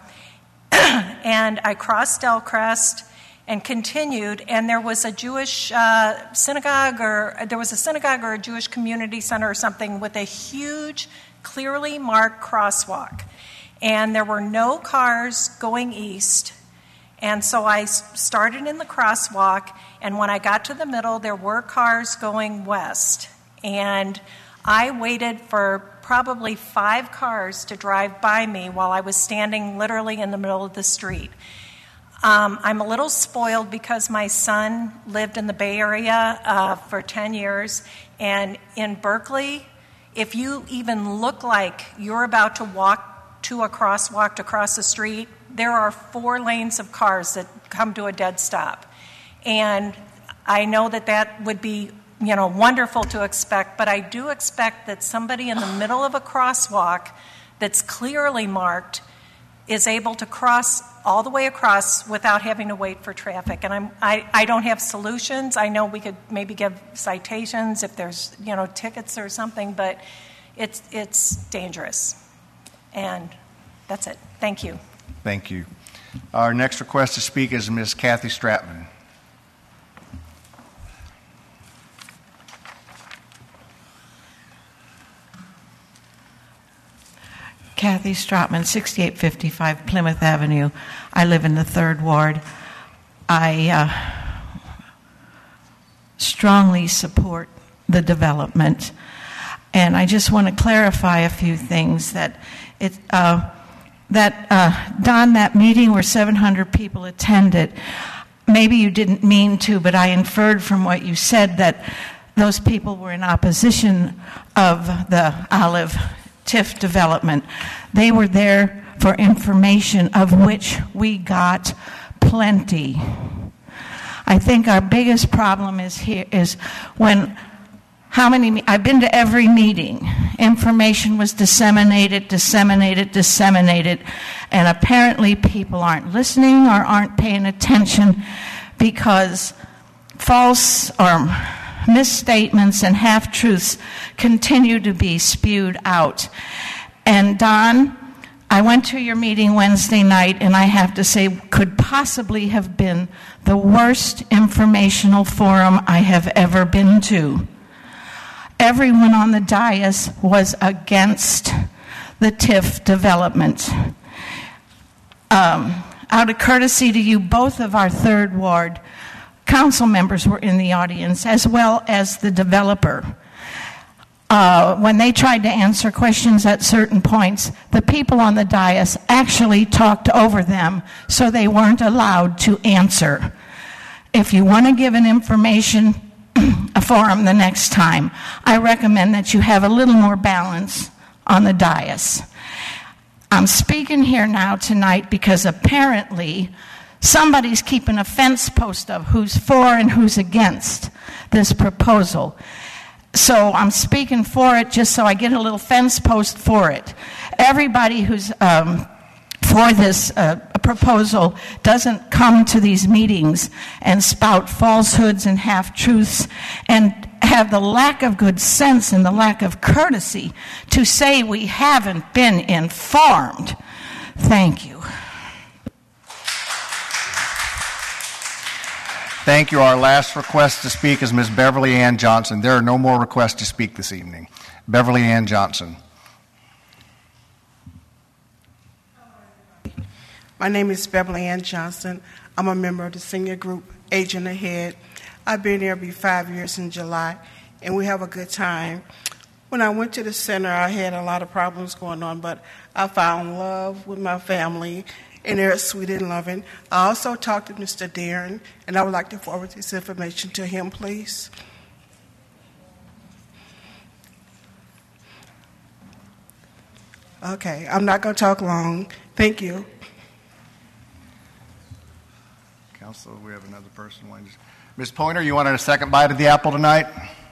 [SPEAKER 19] and I crossed Delcrest and continued, and there was a Jewish synagogue, or there was a synagogue or a Jewish community center or something with a huge, clearly marked crosswalk. And there were no cars going east. And so I started in the crosswalk, and when I got to the middle, there were cars going west. And I waited for probably 5 cars to drive by me while I was standing literally in the middle of the street. I'm a little spoiled because my son lived in the Bay Area for 10 years. And in Berkeley, if you even look like you're about to walk to a crosswalk to cross the street, there are 4 lanes of cars that come to a dead stop. And I know that that would be, wonderful to expect, but I do expect that somebody in the middle of a crosswalk that's clearly marked is able to cross all the way across without having to wait for traffic. And I don't have solutions. I know we could maybe give citations if there's, tickets or something, but it's dangerous. And that's it. Thank you.
[SPEAKER 1] Thank you. Our next request to speak is Ms. Kathy Stratman.
[SPEAKER 20] Kathy Stratman, 6855 Plymouth Avenue. I live in the 3rd Ward. I strongly support the development. And I just want to clarify a few things that Don, that meeting where 700 people attended, maybe you didn't mean to, but I inferred from what you said that those people were in opposition of the Olive TIF development. They were there for information, of which we got plenty. I think our biggest problem is when I've been to every meeting. Information was disseminated, and apparently people aren't listening or aren't paying attention because false or misstatements and half-truths continue to be spewed out. And Don, I went to your meeting Wednesday night, and I have to say, could possibly have been the worst informational forum I have ever been to. Everyone on the dais was against the TIF development. Out of courtesy to you, both of our third ward council members were in the audience, as well as the developer. When they tried to answer questions at certain points, the people on the dais actually talked over them, so they weren't allowed to answer. If you want to give an information forum the next time, I recommend that you have a little more balance on the dais. I'm speaking here now tonight because apparently somebody's keeping a fence post of who's for and who's against this proposal. So I'm speaking for it just so I get a little fence post for it. Everybody who's for this proposal doesn't come to these meetings and spout falsehoods and half-truths and have the lack of good sense and the lack of courtesy to say we haven't been informed. Thank you.
[SPEAKER 1] Thank you. Our last request to speak is Ms. Beverly Ann Johnson. There are no more requests to speak this evening. Beverly Ann Johnson.
[SPEAKER 21] My name is Beverly Ann Johnson. I'm a member of the senior group, Aging Ahead. I've been here, be 5 years in July, and we have a good time. When I went to the center, I had a lot of problems going on, but I found love with my family, and they're sweet and loving. I also talked to Mr. Darren, and I would like to forward this information to him, please. Okay, I'm not going to talk long. Thank you.
[SPEAKER 1] Council, we have another person. Ms. Pointer, you wanted a second bite of the apple tonight?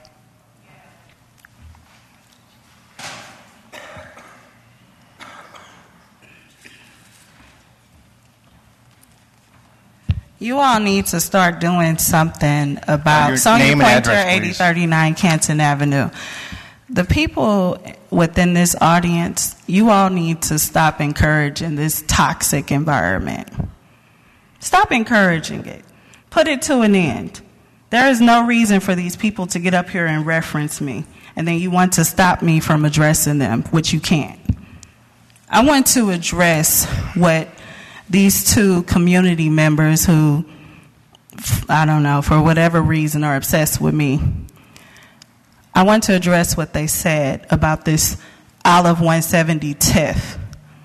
[SPEAKER 2] You all need to start doing something about Sonia Pointer, 8039 Canton Avenue. The people within this audience, you all need to stop encouraging this toxic environment. Stop encouraging it. Put it to an end. There is no reason for these people to get up here and reference me, and then you want to stop me from addressing them, which you can't. I want to address what these two community members who, I don't know, for whatever reason are obsessed with me. I want to address what they said about this Olive 170 TIF.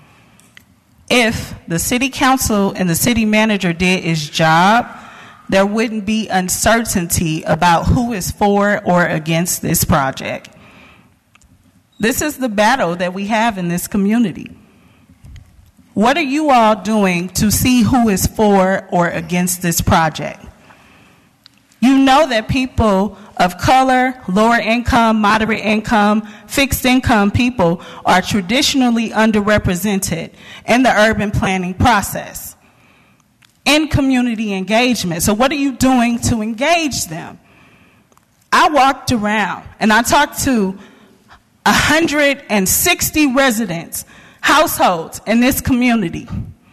[SPEAKER 2] If the city council and the city manager did his job, there wouldn't be uncertainty about who is for or against this project. This is the battle that we have in this community. What are you all doing to see who is for or against this project? You know that people of color, lower income, moderate income, fixed income people are traditionally underrepresented in the urban planning process, in community engagement. So what are you doing to engage them? I walked around and I talked to 160 residents, households in this community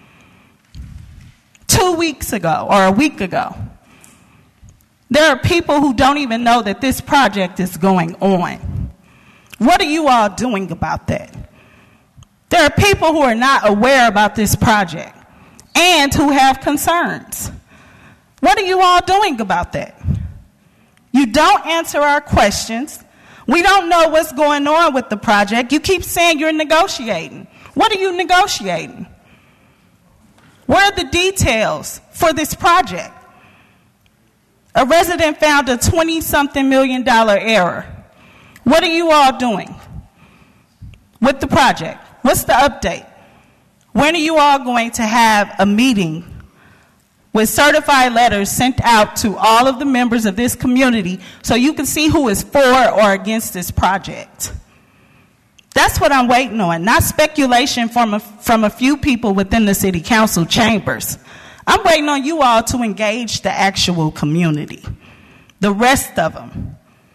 [SPEAKER 2] 2 weeks ago or a week ago. There are people who don't even know that this project is going on. What are you all doing about that? There are people who are not aware about this project and who have concerns. What are you all doing about that? You don't answer our questions. We don't know what's going on with the project. You keep saying you're negotiating. What are you negotiating? Where are the details for this project? A resident found a $20-something million error. What are you all doing with the project? What's the update? When are you all going to have a meeting with certified letters sent out to all of the members of this community so you can see who is for or against this project. That's what I'm waiting on, not speculation from a few people within the city council chambers. I'm waiting on you all to engage the actual community, the rest of them.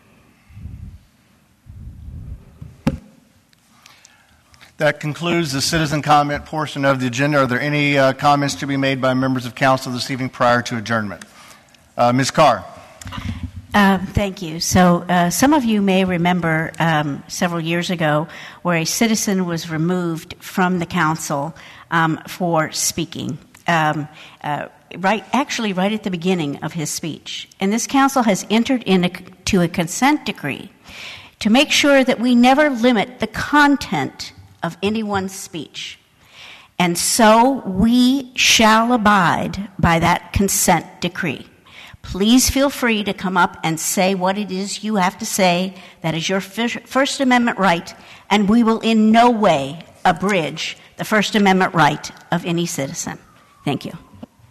[SPEAKER 1] That concludes the citizen comment portion of the agenda. Are there any comments to be made by members of council this evening prior to adjournment? Ms. Carr.
[SPEAKER 12] Thank you. So some of you may remember several years ago where a citizen was removed from the council for speaking, right at the beginning of his speech. And this council has entered into a consent decree to make sure that we never limit the content of anyone's speech. And so we shall abide by that consent decree. Please feel free to come up and say what it is you have to say. That is your First Amendment right, and we will in no way abridge the First Amendment right of any citizen. Thank you.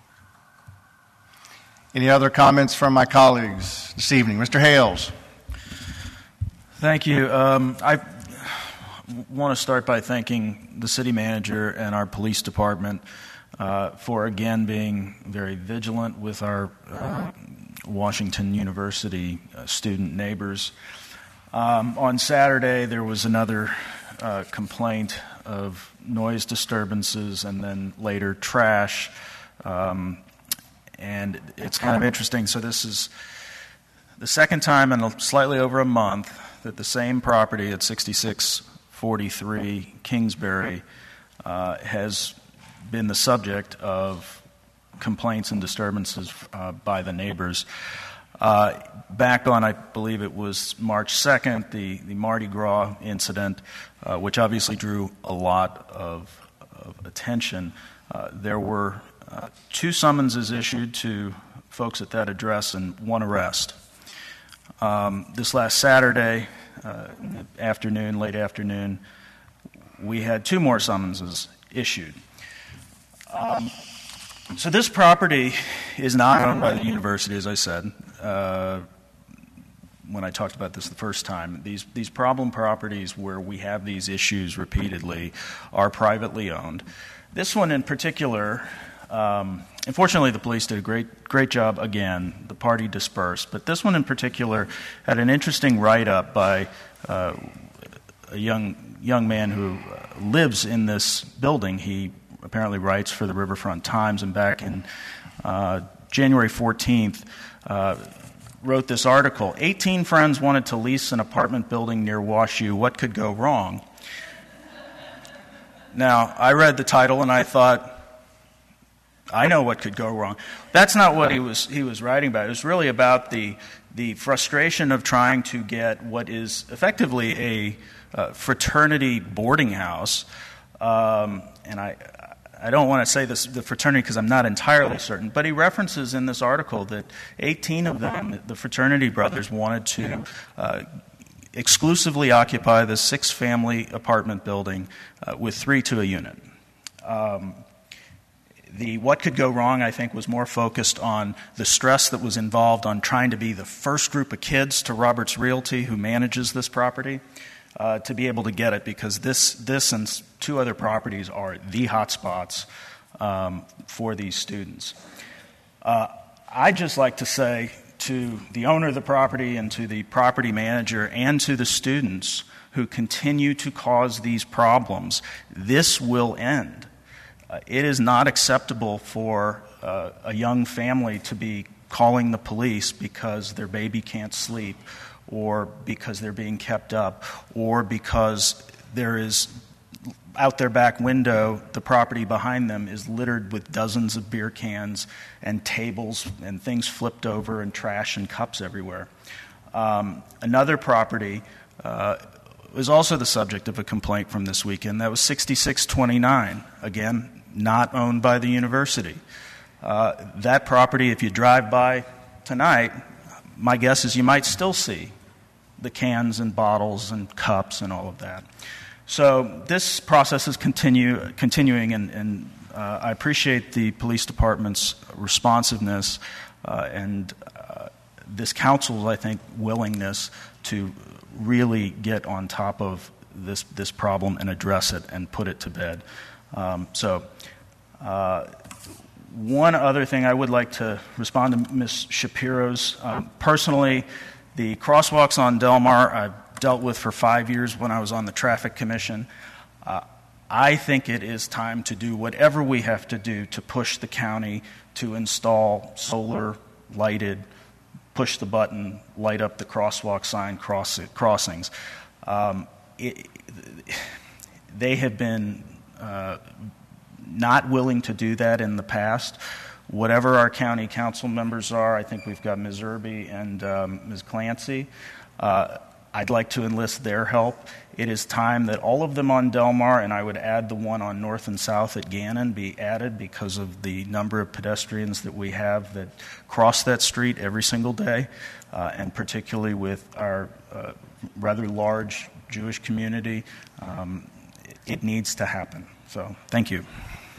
[SPEAKER 1] Any other comments from my colleagues this evening? Mr. Hales.
[SPEAKER 7] Thank you. I want to start by thanking the city manager and our police department for again being very vigilant with our Washington University student neighbors. On Saturday, there was another complaint of noise disturbances and then later trash. And it's kind of interesting. So this is the second time in slightly over a month that the same property at 6643 Kingsbury has been the subject of complaints and disturbances by the neighbors. Back on, I believe it was March 2nd, the Mardi Gras incident, which obviously drew a lot of attention, there were 2 summonses issued to folks at that address and 1 arrest. This last Saturday afternoon, late afternoon, we had 2 more summonses issued. So this property is not owned by the university, as I said when I talked about this the first time. These problem properties where we have these issues repeatedly are privately owned. This one in particular, unfortunately the police did a great job again. The party dispersed. But this one in particular had an interesting write-up by a young man who lives in this building. He apparently writes for the Riverfront Times, and back in January 14th wrote this article, 18 friends wanted to lease an apartment building near WashU. What could go wrong? Now, I read the title and I thought, I know what could go wrong. That's not what he was writing about. It was really about the frustration of trying to get what is effectively a fraternity boarding house. And I don't want to say the fraternity because I'm not entirely certain, but he references in this article that 18 of them, the fraternity brothers, wanted to exclusively occupy this 6-family apartment building with 3 to a unit. The what could go wrong, I think, was more focused on the stress that was involved on trying to be the first group of kids to Roberts Realty, who manages this property, to be able to get it, because this and 2 other properties are the hot spots for these students. I'd just like to say to the owner of the property and to the property manager and to the students who continue to cause these problems, this will end. It is not acceptable for a young family to be calling the police because their baby can't sleep, or because they're being kept up, or because there is, out their back window, the property behind them is littered with dozens of beer cans and tables and things flipped over and trash and cups everywhere. Another property was also the subject of a complaint from this weekend. That was 6629, again, not owned by the university. That property, if you drive by tonight, my guess is you might still see the cans and bottles and cups and all of that. So this process is continuing, and I appreciate the police department's responsiveness and this council's, I think, willingness to really get on top of this problem and address it and put it to bed. One other thing I would like to respond to Ms. Shapiro's. Personally, the crosswalks on Del Mar I've dealt with for 5 years when I was on the Traffic Commission. I think it is time to do whatever we have to do to push the county to install solar lighted, push the button, light up the crosswalk sign crossings. They have been not willing to do that in the past. Whatever our county council members are, I think we've got Ms. Irby and Ms. Clancy. I'd like to enlist their help. It is time that all of them on Del Mar, and I would add the one on North and South at Gannon, be added because of the number of pedestrians that we have that cross that street every single day, and particularly with our rather large Jewish community. It needs to happen. So, thank you.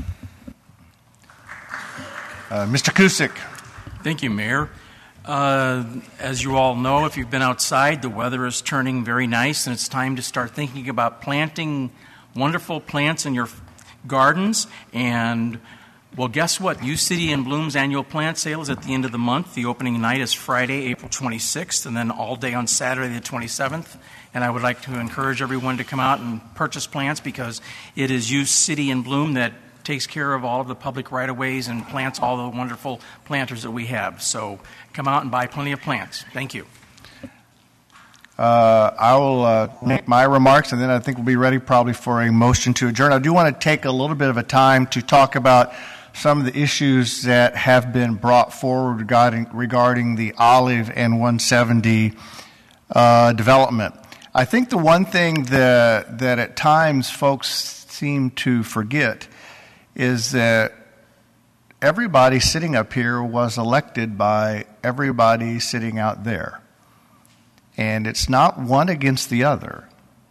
[SPEAKER 1] Mr. Cusick.
[SPEAKER 5] Thank you, Mayor. As you all know, if you've been outside, the weather is turning very nice, and it's time to start thinking about planting wonderful plants in your gardens. And, well, guess what? U City in Bloom's annual plant sale is at the end of the month. The opening night is Friday, April 26th, and then all day on Saturday, the 27th. And I would like to encourage everyone to come out and purchase plants because it is U City in Bloom that takes care of all of the public right-of-ways and plants all the wonderful planters that we have. So come out and buy plenty of plants. Thank you.
[SPEAKER 1] I will make my remarks, and then I think we'll be ready probably for a motion to adjourn. I do want to take a little bit of a time to talk about some of the issues that have been brought forward regarding the Olive and 170 development. I think the one thing that at times folks seem to forget is that everybody sitting up here was elected by everybody sitting out there. And it's not one against the other.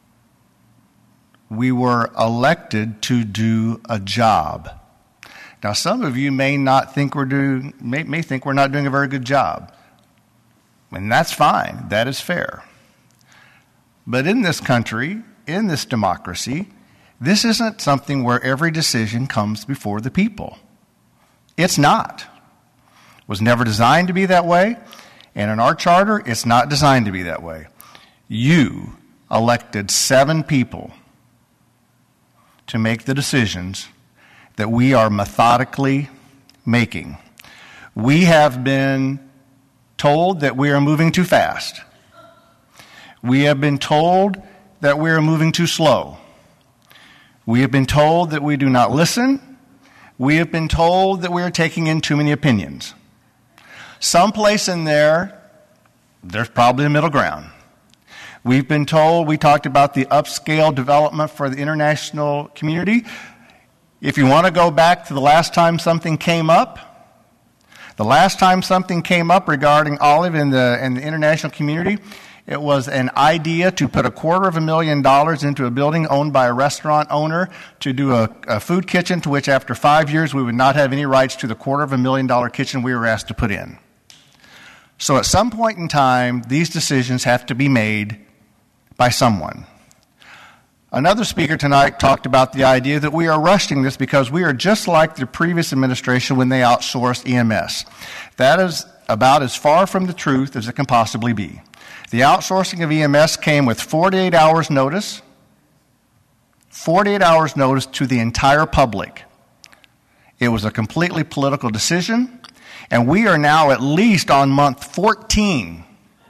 [SPEAKER 1] We were elected to do a job. Now, some of you may think we're not doing a very good job. And that's fine. That is fair. But in this country, in this democracy, this isn't something where every decision comes before the people. It's not. It was never designed to be that way, and in our charter, it's not designed to be that way. You elected 7 people to make the decisions that we are methodically making. We have been told that we are moving too fast. We have been told that we are moving too slow. We have been told that we do not listen. We have been told that we are taking in too many opinions. Someplace in there's probably a middle ground. We've been told, we talked about the upscale development for the international community. If you want to go back to the last time something came up regarding Olive in the international community, it was an idea to put $250,000 into a building owned by a restaurant owner to do a food kitchen, to which after 5 years we would not have any rights to the $250,000 kitchen we were asked to put in. So at some point in time, these decisions have to be made by someone. Another speaker tonight talked about the idea that we are rushing this because we are just like the previous administration when they outsourced EMS. That is about as far from the truth as it can possibly be. The outsourcing of EMS came with 48 hours notice to the entire public. It was a completely political decision, and we are now at least on month 14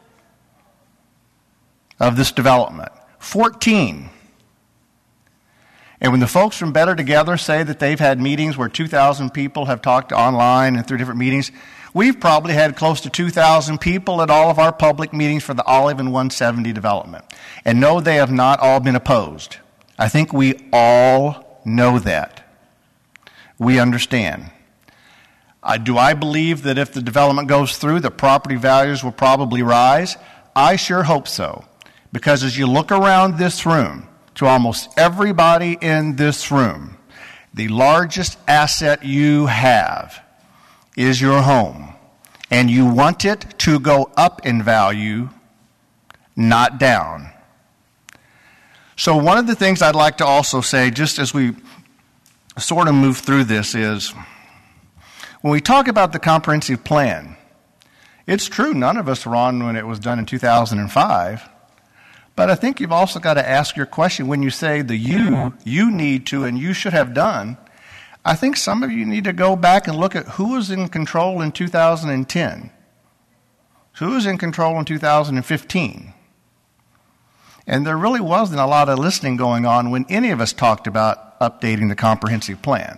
[SPEAKER 1] of this development. 14. And when the folks from Better Together say that they've had meetings where 2,000 people have talked online and through different meetings, we've probably had close to 2,000 people at all of our public meetings for the Olive and 170 development. And no, they have not all been opposed. I think we all know that. We understand. Do I believe that if the development goes through, the property values will probably rise? I sure hope so. Because as you look around this room, to almost everybody in this room, The largest asset you have is your home, and you want it to go up in value, not down. So one of the things I'd like to also say, just as we sort of move through this, is when we talk about the comprehensive plan, it's true none of us were on when it was done in 2005, but I think you've also got to ask your question when you say the you need to and you should have done. I think some of you need to go back and look at who was in control in 2010, who was in control in 2015. And there really wasn't a lot of listening going on when any of us talked about updating the comprehensive plan.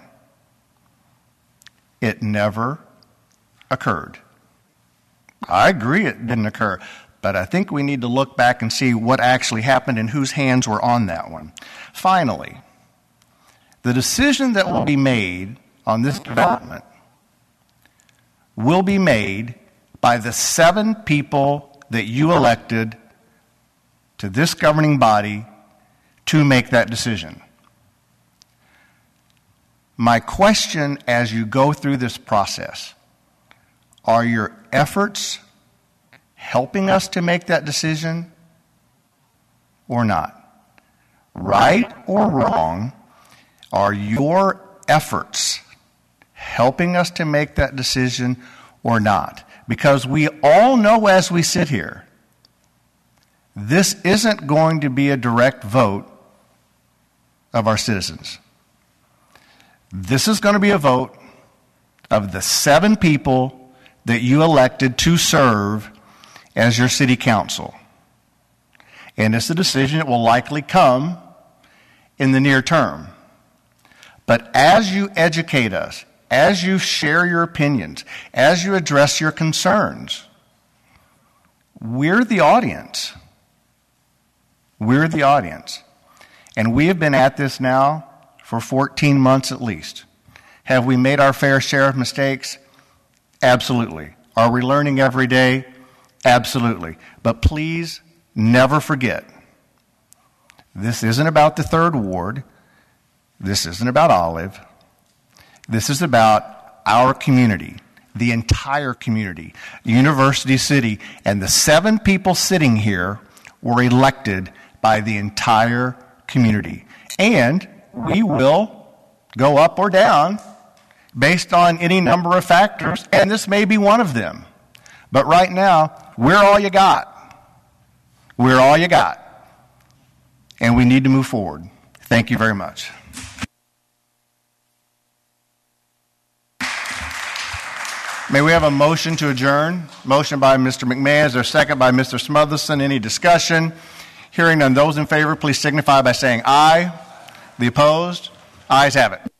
[SPEAKER 1] It never occurred. I agree it didn't occur, but I think we need to look back and see what actually happened and whose hands were on that one. Finally, the decision that will be made on this development will be made by the 7 people that you elected to this governing body to make that decision. My question as you go through this process, are your efforts helping us to make that decision or not? Right or wrong, are your efforts helping us to make that decision or not? Because we all know as we sit here, this isn't going to be a direct vote of our citizens. This is going to be a vote of the 7 people that you elected to serve as your city council. And it's a decision that will likely come in the near term. But as you educate us, as you share your opinions, as you address your concerns, we're the audience. We're the audience. And we have been at this now for 14 months at least. Have we made our fair share of mistakes? Absolutely. Are we learning every day? Absolutely. But please never forget, this isn't about the 3rd Ward. This isn't about Olive. This is about our community, the entire community, University City, and the 7 people sitting here were elected by the entire community. And we will go up or down based on any number of factors, and this may be one of them. But right now, we're all you got. We're all you got. And we need to move forward. Thank you very much. May we have a motion to adjourn? Motion by Mr. McMahon. Is there a second by Mr. Smotherson? Any discussion? Hearing none, those in favor, please signify by saying aye. The opposed? Ayes have it.